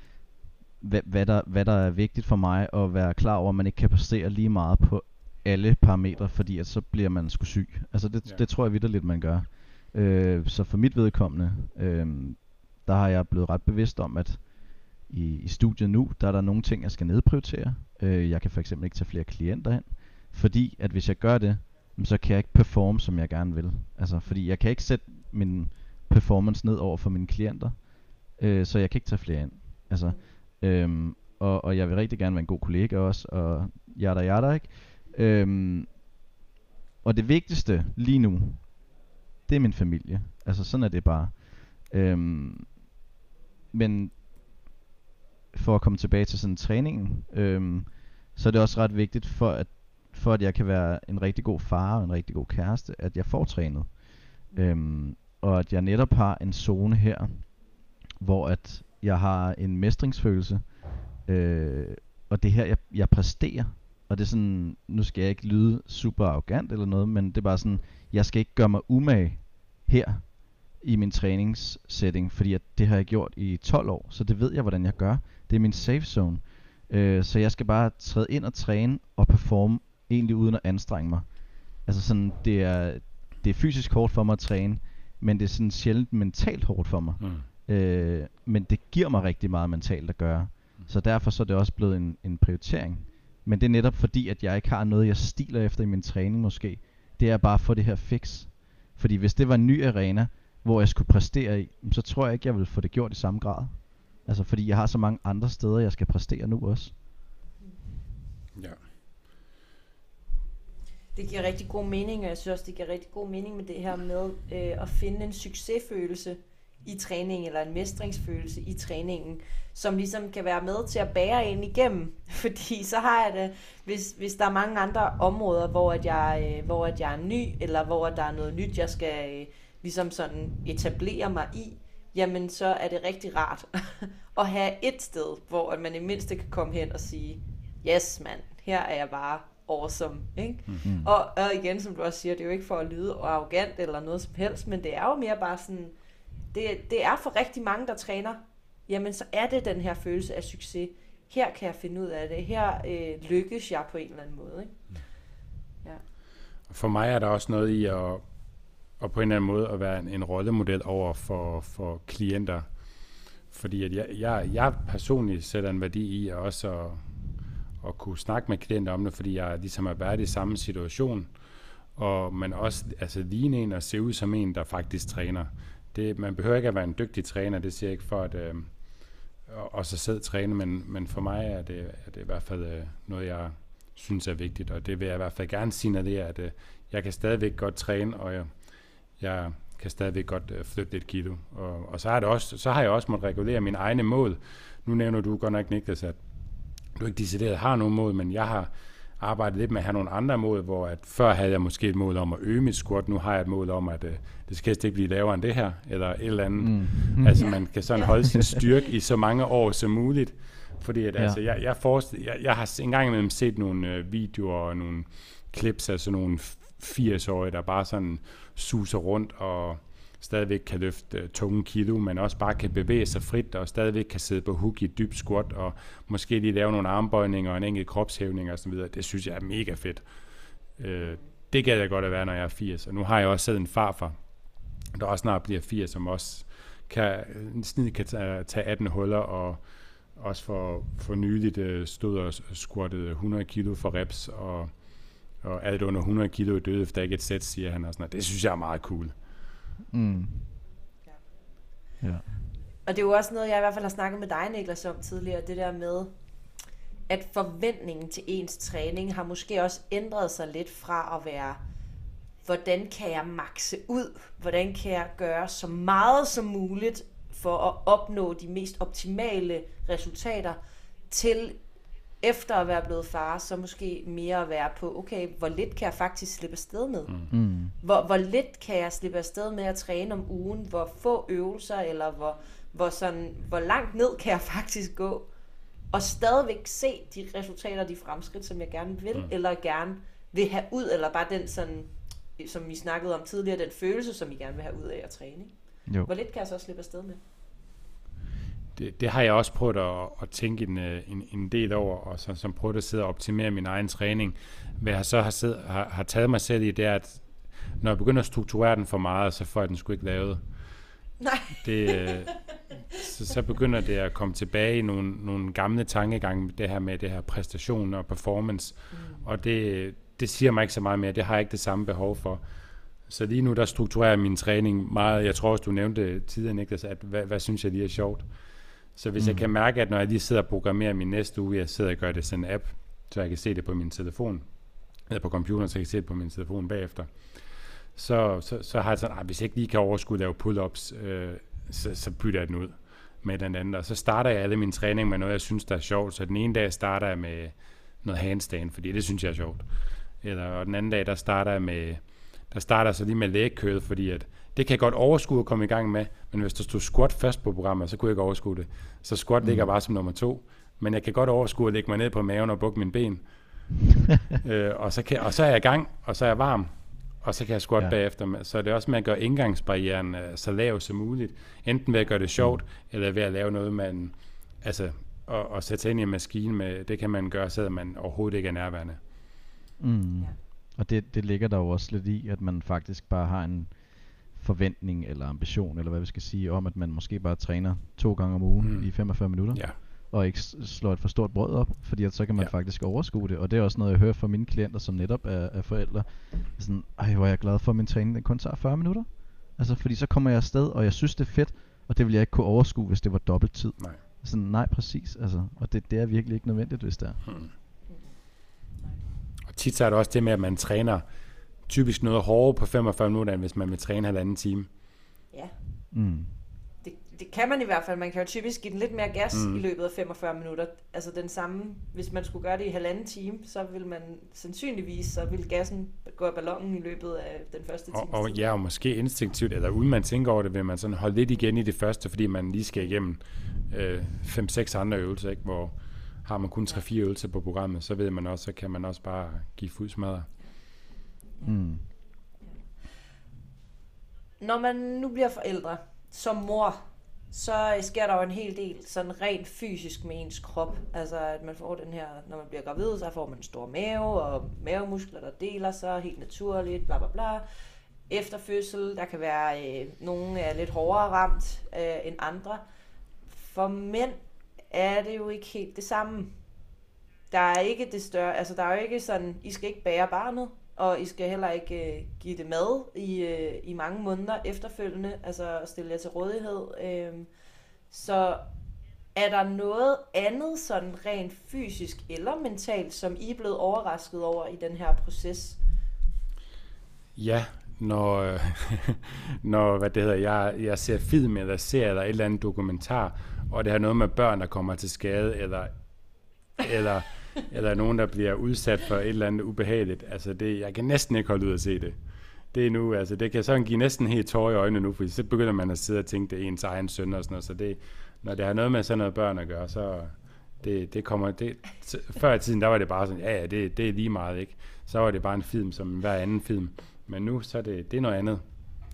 [SPEAKER 2] hvad, hvad, der, hvad der er vigtigt for mig, og være klar over, at man ikke kan præstere lige meget på alle parametre, fordi at så bliver man sgu syg. Altså det, ja. det tror jeg vitterligt man gør. Øh, så for mit vedkommende, øh, der har jeg blevet ret bevidst om, at I, i studiet nu, der er der nogle ting, jeg skal nedprioritere. Øh, jeg kan for eksempel ikke tage flere klienter hen, fordi at hvis jeg gør det, så kan jeg ikke performe, som jeg gerne vil. Altså, fordi jeg kan ikke sætte min performance ned over for mine klienter, øh, så jeg kan ikke tage flere ind. Altså, øhm, og, og jeg vil rigtig gerne være en god kollega også, og yada yada, ikke? Øhm, og det vigtigste lige nu, det er min familie. Altså, sådan er det bare. Øhm, men for at komme tilbage til sådan træningen, øhm, så er det også ret vigtigt for at, for at jeg kan være en rigtig god far og en rigtig god kæreste, at jeg får trænet. Øhm, og at jeg netop har en zone her, hvor at jeg har en mestringsfølelse, øh, og det her jeg, jeg præsterer. Og det er sådan, nu skal jeg ikke lyde super arrogant eller noget, men det er bare sådan, jeg skal ikke gøre mig umage her i min træningssetting, fordi at det har jeg gjort i tolv år, så det ved jeg, hvordan jeg gør. Det er min safe zone. Øh, så jeg skal bare træde ind og træne og performe, egentlig uden at anstrenge mig. Altså sådan, det er, det er fysisk hårdt for mig at træne, men det er sådan sjældent mentalt hårdt for mig. Mm. Øh, men det giver mig rigtig meget mentalt at gøre. Mm. Så derfor så er det også blevet en, en prioritering. Men det er netop fordi, at jeg ikke har noget, jeg stiler efter i min træning måske. Det er bare for det her fix. Fordi hvis det var en ny arena, hvor jeg skulle præstere i, så tror jeg ikke, jeg vil få det gjort i samme grad. Altså fordi jeg har så mange andre steder, jeg skal præstere nu også.
[SPEAKER 1] Ja.
[SPEAKER 3] Det giver rigtig god mening, og jeg synes også, det giver rigtig god mening med det her med øh, at finde en succesfølelse i træningen, eller en mestringsfølelse i træningen, som ligesom kan være med til at bære en igennem. Fordi så har jeg det, hvis, hvis der er mange andre områder, hvor, at jeg, øh, hvor at jeg er ny, eller hvor at der er noget nyt, jeg skal øh, ligesom sådan etablere mig i, jamen så er det rigtig rart at have et sted, hvor at man i mindste kan komme hen og sige, yes mand, her er jeg bare awesome, ikke? Mm-hmm. Og, og igen, som du også siger, det er jo ikke for at lyde arrogant eller noget som helst, men det er jo mere bare sådan, det, det er for rigtig mange, der træner, jamen så er det den her følelse af succes. Her kan jeg finde ud af det, her øh, lykkes jeg på en eller anden måde, ikke? Ja.
[SPEAKER 1] For mig er der også noget i at, og på en eller anden måde at være en, en rollemodel over for, for klienter. Fordi at jeg, jeg, jeg personligt sætter en værdi i også at, at kunne snakke med klienter om det, fordi jeg ligesom har været i samme situation, og man også altså, ligne en og se ud som en, der faktisk træner. Det, man behøver ikke at være en dygtig træner, det siger jeg ikke for at øh, også sidde og træne, men, men for mig er det, er det i hvert fald øh, noget, jeg synes er vigtigt, og det vil jeg i hvert fald gerne signalere, at øh, jeg kan stadigvæk godt træne, og jeg, jeg kan stadigvæk godt øh, flytte lidt kilo. Og, og så, har det også, så har jeg også måttet regulere mine egne mål. Nu nævner du godt nok, Niklas, at du ikke decideret har nogen mål, men jeg har arbejdet lidt med at have nogle andre mål, hvor at før havde jeg måske et mål om at øge mit squat, nu har jeg et mål om, at øh, det skal ikke blive lavere end det her, eller et eller andet. Mm. Mm. Altså man kan sådan holde sin styrke i så mange år som muligt, fordi at, ja. altså, jeg, jeg, forestiller, jeg, jeg har engang imellem set nogle øh, videoer og nogle clips af sådan nogle firs-årige, der bare sådan suser rundt og stadigvæk kan løfte uh, tunge kilo, men også bare kan bevæge sig frit og stadigvæk kan sidde på hook i et dybt squat og måske lige lave nogle armbøjninger og en enkelt kropshævning og så videre. Det synes jeg er mega fedt. Uh, det gad jeg godt at være, når jeg er firs. Og nu har jeg også selv en farfar, der også snart bliver firs, som også kan, snid kan tage, tage atten huller og også for, for nyligt uh, stod og squattede hundrede kilo for reps og, og alt under hundrede kilo døde efter ikke et sæt, siger han. Og sådan noget. Det synes jeg er meget cool.
[SPEAKER 2] Mm.
[SPEAKER 3] Ja. Ja. Og det er jo også noget, jeg i hvert fald har snakket med dig, Niklas, om tidligere, det der med, at forventningen til ens træning har måske også ændret sig lidt fra at være, hvordan kan jeg makse ud, hvordan kan jeg gøre så meget som muligt for at opnå de mest optimale resultater, til efter at være blevet far, så måske mere at være på, okay, hvor lidt kan jeg faktisk slippe afsted med? Mm. Hvor, hvor lidt kan jeg slippe afsted med at træne om ugen? Hvor få øvelser, eller hvor, hvor, sådan, hvor langt ned kan jeg faktisk gå? Og stadigvæk se de resultater, de fremskridt, som jeg gerne vil, mm. eller gerne vil have ud, eller bare den sådan, som vi snakkede om tidligere, den følelse, som I gerne vil have ud af at træne. Jo. Hvor lidt kan jeg så slippe afsted med?
[SPEAKER 1] Det, det har jeg også prøvet at, at tænke en, en, en del over, og så, som prøvet at sidde og optimere min egen træning. Hvad jeg så har, siddet, har, har taget mig selv i, det er, at når jeg begynder at strukturere den for meget, så får jeg den sgu ikke lavet.
[SPEAKER 3] Nej.
[SPEAKER 1] Det, så, så begynder det at komme tilbage i nogle, nogle gamle tankegange, det her med det her præstation og performance, mm. og det, det siger mig ikke så meget mere. Det har jeg ikke det samme behov for. Så lige nu, der strukturerer jeg min træning meget. Jeg tror også, du nævnte tidligere, Niklas, at hvad, hvad synes jeg lige er sjovt. Så hvis mm. jeg kan mærke, at når jeg lige sidder og programmerer min næste uge, jeg sidder og gør det sådan en app, så jeg kan se det på min telefon, eller på computeren, så jeg kan se det på min telefon bagefter, så, så, så har jeg sådan, at hvis jeg ikke lige kan overskue at lave pull-ups, øh, så, så bytter jeg den ud med den anden. Og så starter jeg alle mine træning med noget, jeg synes, der er sjovt. Så den ene dag starter jeg med noget handstand, fordi det synes jeg er sjovt. Eller, og den anden dag, der starter jeg med, der starter jeg så lige med lægkød, fordi at det kan jeg godt overskue at komme i gang med, men hvis der stod squat først på programmet, så kunne jeg ikke overskue det. Så squat mm. ligger bare som nummer to, men jeg kan godt overskue at lægge mig ned på maven og bukke mine ben. øh, og, så kan, og så er jeg i gang, og så er jeg varm, og så kan jeg squat ja. bagefter. Så det er også med at gøre indgangsbarrieren uh, så lav som muligt. Enten ved at gøre det sjovt, mm. eller ved at lave noget, man, altså, og, og sætte ind i en maskine med, det kan man gøre, selvom man overhovedet ikke er nærværende.
[SPEAKER 2] Mm. Ja. Og det, det ligger der jo også lidt i, at man faktisk bare har en forventning eller ambition, eller hvad vi skal sige, om at man måske bare træner to gange om ugen mm. i femogfyrre minutter, ja. og ikke slår et for stort brød op, fordi at så kan man ja. faktisk overskue det. Og det er også noget, jeg hører fra mine klienter, som netop er, er forældre. Sådan, ej, hvor er jeg glad for, at min træning den kun tager fyrre minutter. Altså, fordi så kommer jeg afsted, og jeg synes, det er fedt, og det ville jeg ikke kunne overskue, hvis det var dobbelt tid.
[SPEAKER 1] Nej.
[SPEAKER 2] Sådan, nej, præcis. Altså, og det, det er virkelig ikke nødvendigt, hvis det er. Hmm.
[SPEAKER 1] Og tit så er det også det med, at man træner typisk noget hårdere på femogfyrre minutter, end hvis man vil træne halvanden time.
[SPEAKER 3] Ja.
[SPEAKER 2] Mm.
[SPEAKER 3] Det, det kan man i hvert fald. Man kan jo typisk give den lidt mere gas mm. i løbet af femogfyrre minutter. Altså den samme, hvis man skulle gøre det i halvanden time, så vil man sandsynligvis, så vil gassen gå af ballonen i løbet af den første time.
[SPEAKER 1] Og, og ja, og måske instinktivt, eller uden man tænker over det, vil man sådan holde lidt igen i det første, fordi man lige skal igennem øh, fem seks andre øvelser, ikke? Hvor har man kun tre fire øvelser på programmet, så ved man også, så kan man også bare give fuld smadre.
[SPEAKER 2] Mm.
[SPEAKER 3] Når man nu bliver forældre, som mor, så sker der jo en hel del sådan rent fysisk med ens krop. Altså at man får den her, når man bliver gravid, så får man en stor mave og mavemuskler, der deler sig helt naturligt, bla bla bla. efter fødsel. Der kan være øh, nogle er lidt hårdere ramt øh, end andre. For mænd er det jo ikke helt det samme. Der er ikke det større, altså der er jo ikke sådan, I skal ikke bære barnet, og I skal heller ikke øh, give det mad i, øh, i mange måneder efterfølgende, altså stille jer til rådighed. Øh, så er der noget andet sådan rent fysisk eller mentalt, som I er blevet overrasket over i den her proces?
[SPEAKER 1] Ja, når, når hvad det hedder, jeg, jeg ser film eller ser eller et eller andet dokumentar, og det har noget med børn, der kommer til skade, eller, eller, eller nogen, der bliver udsat for et eller andet ubehageligt. Altså det, jeg kan næsten ikke holde ud at se det. Det er nu, altså det kan sådan give næsten helt tårer i øjnene nu, fordi så begynder man at sidde og tænke, det er ens egen søn og sådan noget, så det, når det har noget med sådan noget børn at gøre, så det, det kommer, det, før i tiden, der var det bare sådan, ja ja, det, det er lige meget, ikke? Så var det bare en film som hver anden film, men nu, så er det, det er noget andet.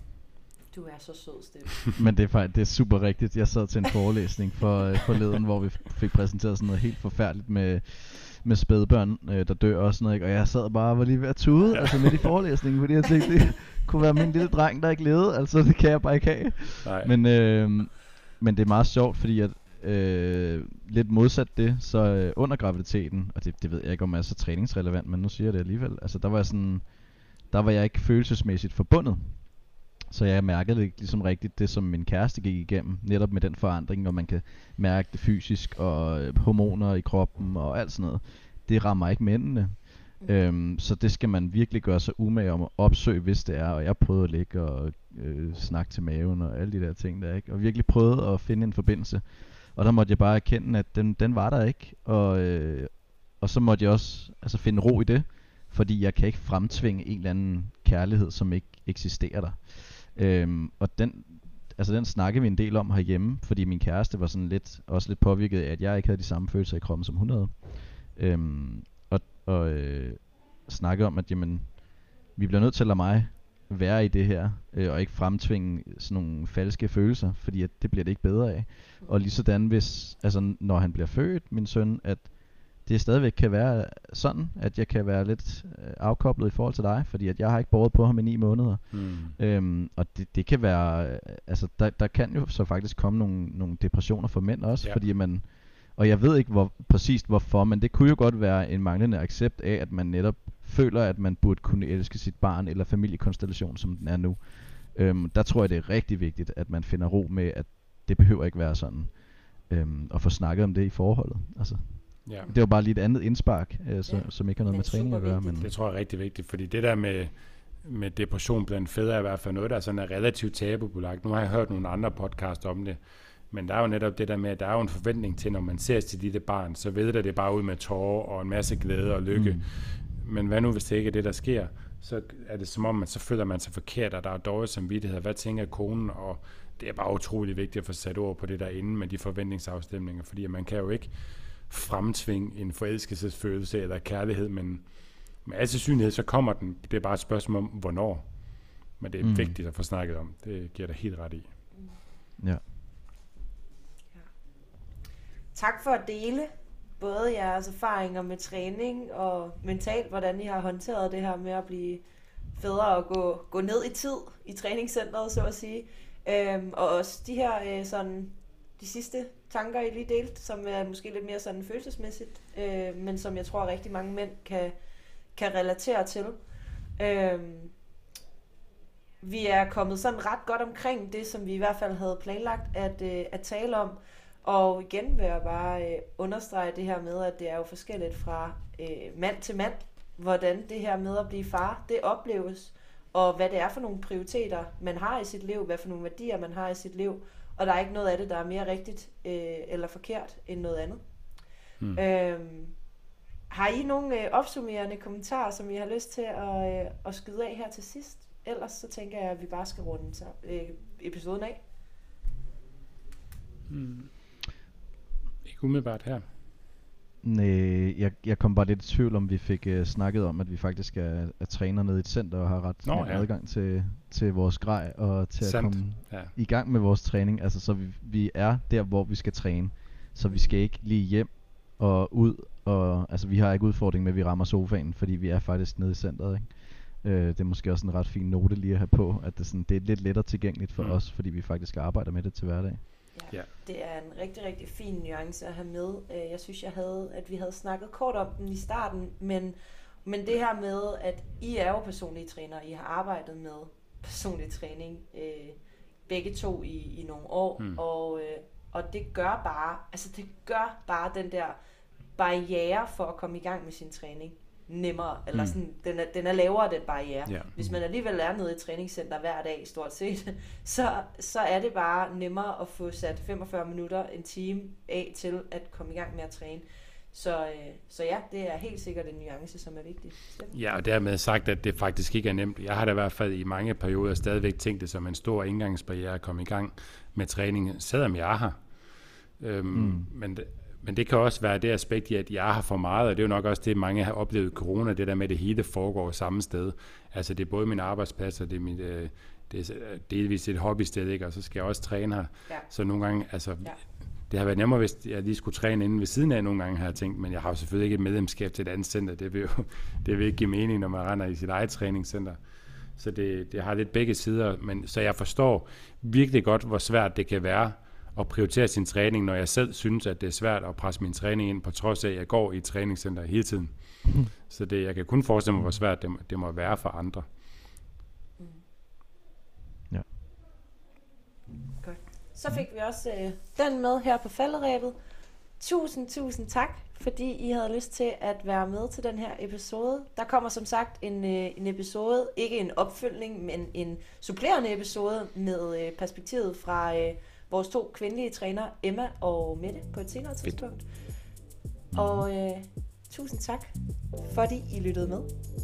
[SPEAKER 3] Du er så sød, Steffen.
[SPEAKER 2] Men det er faktisk, det er super rigtigt. Jeg sad til en forelæsning for øh, forleden, hvor vi fik præsenteret sådan noget helt forfærdeligt med, med spædbørn, øh, der dør og sådan noget, ikke? Og jeg sad bare og var lige ved at tude, altså midt i forelæsningen, fordi jeg tænkte, det kunne være min lille dreng, der ikke levede, altså det kan jeg bare ikke have.
[SPEAKER 1] Nej.
[SPEAKER 2] Men, øh, men det er meget sjovt, fordi at øh, lidt modsat det, så øh, under graviditeten, og det, det ved jeg ikke om er så træningsrelevant, men nu siger jeg det alligevel, altså der var jeg sådan, der var jeg ikke følelsesmæssigt forbundet. Så jeg mærkede det ligesom rigtigt, det som min kæreste gik igennem, netop med den forandring, og man kan mærke det fysisk, og øh, hormoner i kroppen, og alt sådan noget. Det rammer ikke mændene. Mm. Øhm, så det skal man virkelig gøre sig umage om at opsøge, hvis det er. Og jeg prøvede at ligge og øh, snakke til maven, og alle de der ting der, ikke? Og virkelig prøvede at finde en forbindelse. Og der måtte jeg bare erkende, at den, den var der ikke. Og, øh, og så måtte jeg også altså, finde ro i det, fordi jeg kan ikke fremtvinge en eller anden kærlighed, som ikke eksisterer der. Øhm, og den, altså den snakkede vi en del om herhjemme, fordi min kæreste var sådan lidt, også lidt påvirket af, at jeg ikke havde de samme følelser i kroppen, som hun havde. Øhm, og og øh, snakkede om, at jamen, vi bliver nødt til at lade mig være i det her, øh, og ikke fremtvinge sådan nogle falske følelser, fordi at det bliver det ikke bedre af. Og lige sådan, hvis, altså når han bliver født, min søn, at det stadigvæk kan være sådan, at jeg kan være lidt øh, afkoblet i forhold til dig, fordi at jeg har ikke båret på ham i ni måneder. Mm. Øhm, og det, det kan være, øh, altså der, der kan jo så faktisk komme nogle, nogle depressioner for mænd også, ja. Fordi man, og jeg ved ikke hvor, præcist hvorfor, men det kunne jo godt være en manglende accept af, at man netop føler, at man burde kunne elske sit barn eller familiekonstellation, som den er nu. Øhm, der tror jeg, det er rigtig vigtigt, at man finder ro med, at det behøver ikke være sådan, øhm, og få snakket om det i forholdet. Altså. Ja. Det var bare lige et andet indspark, øh, så, ja. Som ikke har noget men med træning at gøre. Men
[SPEAKER 1] det tror jeg er rigtig vigtigt, fordi det der med, med depression blandt fædre er i hvert fald noget, der sådan er relativt tabubelagt. Nu har jeg hørt nogle andre podcast om det, men der er jo netop det der med, at der er jo en forventning til, når man ser sit lille barn, så ved det, det bare ud med tårer og en masse glæde og lykke. Mm. Men hvad nu, hvis det ikke er det, der sker? Så er det som om, man, så føler man sig forkert, og der er dårlig samvittighed. Hvad tænker konen? Og det er bare utrolig vigtigt at få sat ord på det derinde med de forventningsafstemninger, fordi man kan jo ikke fremtvinge en forelskelsesfølelse eller kærlighed, men med al sandsynlighed, så kommer den. Det er bare et spørgsmål om, hvornår. Men det er mm. vigtigt at få snakket om. Det giver dig helt ret i.
[SPEAKER 2] Ja. Ja.
[SPEAKER 3] Tak for at dele både jeres erfaringer med træning og mentalt, hvordan I har håndteret det her med at blive fædre og gå, gå ned i tid i træningscenteret, så at sige. Øhm, og også de her øh, sådan de sidste tanker, I lige delt, som er måske lidt mere sådan følelsesmæssigt, øh, men som jeg tror rigtig mange mænd kan, kan relatere til. Øh, vi er kommet sådan ret godt omkring det, som vi i hvert fald havde planlagt at, øh, at tale om, og igen vil jeg bare øh, understrege det her med, at det er jo forskelligt fra øh, mand til mand, hvordan det her med at blive far, det opleves, og hvad det er for nogle prioriteter, man har i sit liv, hvad for nogle værdier, man har i sit liv. Og der er ikke noget af det, der er mere rigtigt øh, eller forkert end noget andet. Hmm. Øhm, har I nogle øh, opsummerende kommentarer, som I har lyst til at, øh, at skyde af her til sidst? Ellers så tænker jeg, at vi bare skal runde så, øh, episoden af.
[SPEAKER 1] Hmm. Ikke umiddelbart her.
[SPEAKER 2] Nej, jeg, jeg kom bare lidt i tvivl om, vi fik uh, snakket om, at vi faktisk er, er træner nede i et center og har ret Nå, ja. adgang til, til vores grej og til Sandt. at komme ja. i gang med vores træning. Altså så vi, vi er der, hvor vi skal træne. Så vi skal ikke lige hjem og ud. Og, altså vi har ikke udfordring med, at vi rammer sofaen, fordi vi er faktisk nede i centret. Ikke? Øh, det er måske også en ret fin note lige at have på, at det, sådan, det er lidt lettere tilgængeligt for mm. os, fordi vi faktisk arbejder med det til hverdag.
[SPEAKER 3] Ja, ja, det er en rigtig, rigtig fin nuance at have med. Jeg synes, jeg havde, at vi havde snakket kort om den i starten, men, men det her med, at I er jo personlige trænere, I har arbejdet med personlig træning, øh, begge to i, i nogle år, mm. og, øh, og det gør bare, altså det gør bare den der barriere for at komme i gang med sin træning nemmere, eller sådan, mm. den, er, den er lavere, den barriere. Yeah. Hvis man alligevel er nede i et træningscenter hver dag, stort set, så, så er det bare nemmere at få sat femogfyrre minutter, en time af til at komme i gang med at træne. Så, øh, så ja, det er helt sikkert en nuance, som er vigtig.
[SPEAKER 1] Ja, og dermed sagt, at det faktisk ikke er nemt. Jeg har da i hvert fald i mange perioder stadigvæk tænkt det som en stor indgangsbarriere at komme i gang med træning, selvom jeg er her. Øhm, mm. Men det, Men det kan også være det aspekt i, at jeg har for meget, og det er jo nok også det, mange har oplevet corona, det der med, at det hele foregår samme sted. Altså det er både min arbejdsplads, og det er, mit, øh, det er delvis et hobbysted, ikke? Og så skal jeg også træne her. Ja. Så nogle gange, altså, ja. det har været nemmere, hvis jeg lige skulle træne inden ved siden af nogle gange, har jeg tænkt, men jeg har jo selvfølgelig ikke et medlemskab til et andet center. Det vil jo det vil ikke give mening, når man render i sit eget træningscenter. Så det, det har lidt begge sider, men så jeg forstår virkelig godt, hvor svært det kan være at prioritere sin træning, når jeg selv synes, at det er svært at presse min træning ind, på trods af, at jeg går i et træningscenter hele tiden. Mm. Så det, jeg kan kun forestille mig, hvor svært det, det må være for andre.
[SPEAKER 3] Mm. Ja. Godt. Så fik vi også øh, den med her på falderebet. Tusind, tusind tak, fordi I havde lyst til at være med til den her episode. Der kommer som sagt en, øh, en episode, ikke en opfølgning, men en supplerende episode med øh, perspektivet fra øh, vores to kvindelige trænere, Emma og Mette, på et senere tidspunkt. Mm. Og øh, tusind tak, fordi I lyttede med.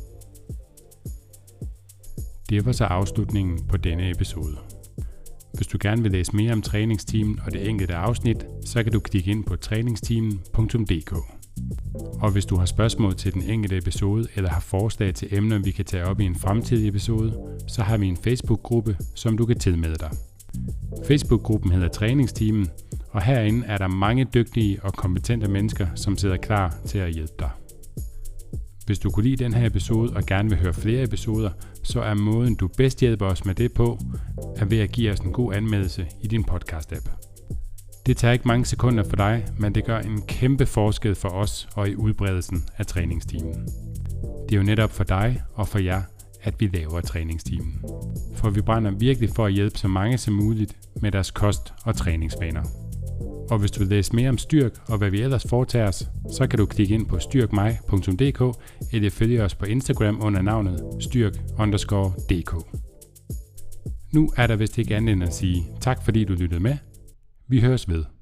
[SPEAKER 1] Det var så afslutningen på denne episode. Hvis du gerne vil læse mere om træningsteamen og det enkelte afsnit, så kan du klikke ind på træningsteamen punktum d k. Og hvis du har spørgsmål til den enkelte episode, eller har forslag til emner, vi kan tage op i en fremtidig episode, så har vi en Facebook-gruppe, som du kan tilmelde dig. Facebook-gruppen hedder Træningsteamen, og herinde er der mange dygtige og kompetente mennesker, som sidder klar til at hjælpe dig. Hvis du kunne lide den her episode og gerne vil høre flere episoder, så er måden du bedst hjælper os med det på, er ved at give os en god anmeldelse i din podcast-app. Det tager ikke mange sekunder for dig, men det gør en kæmpe forskel for os og i udbredelsen af træningsteamen. Det er jo netop for dig og for jer, at vi laver træningsteamen. For vi brænder virkelig for at hjælpe så mange som muligt med deres kost- og træningsvaner. Og hvis du vil læse mere om Styrk og hvad vi ellers foretager os, så kan du klikke ind på styrk mig punktum d k eller følge os på Instagram under navnet styrk underscore dk. Nu er der vist ikke andet end at sige tak fordi du lyttede med. Vi høres ved.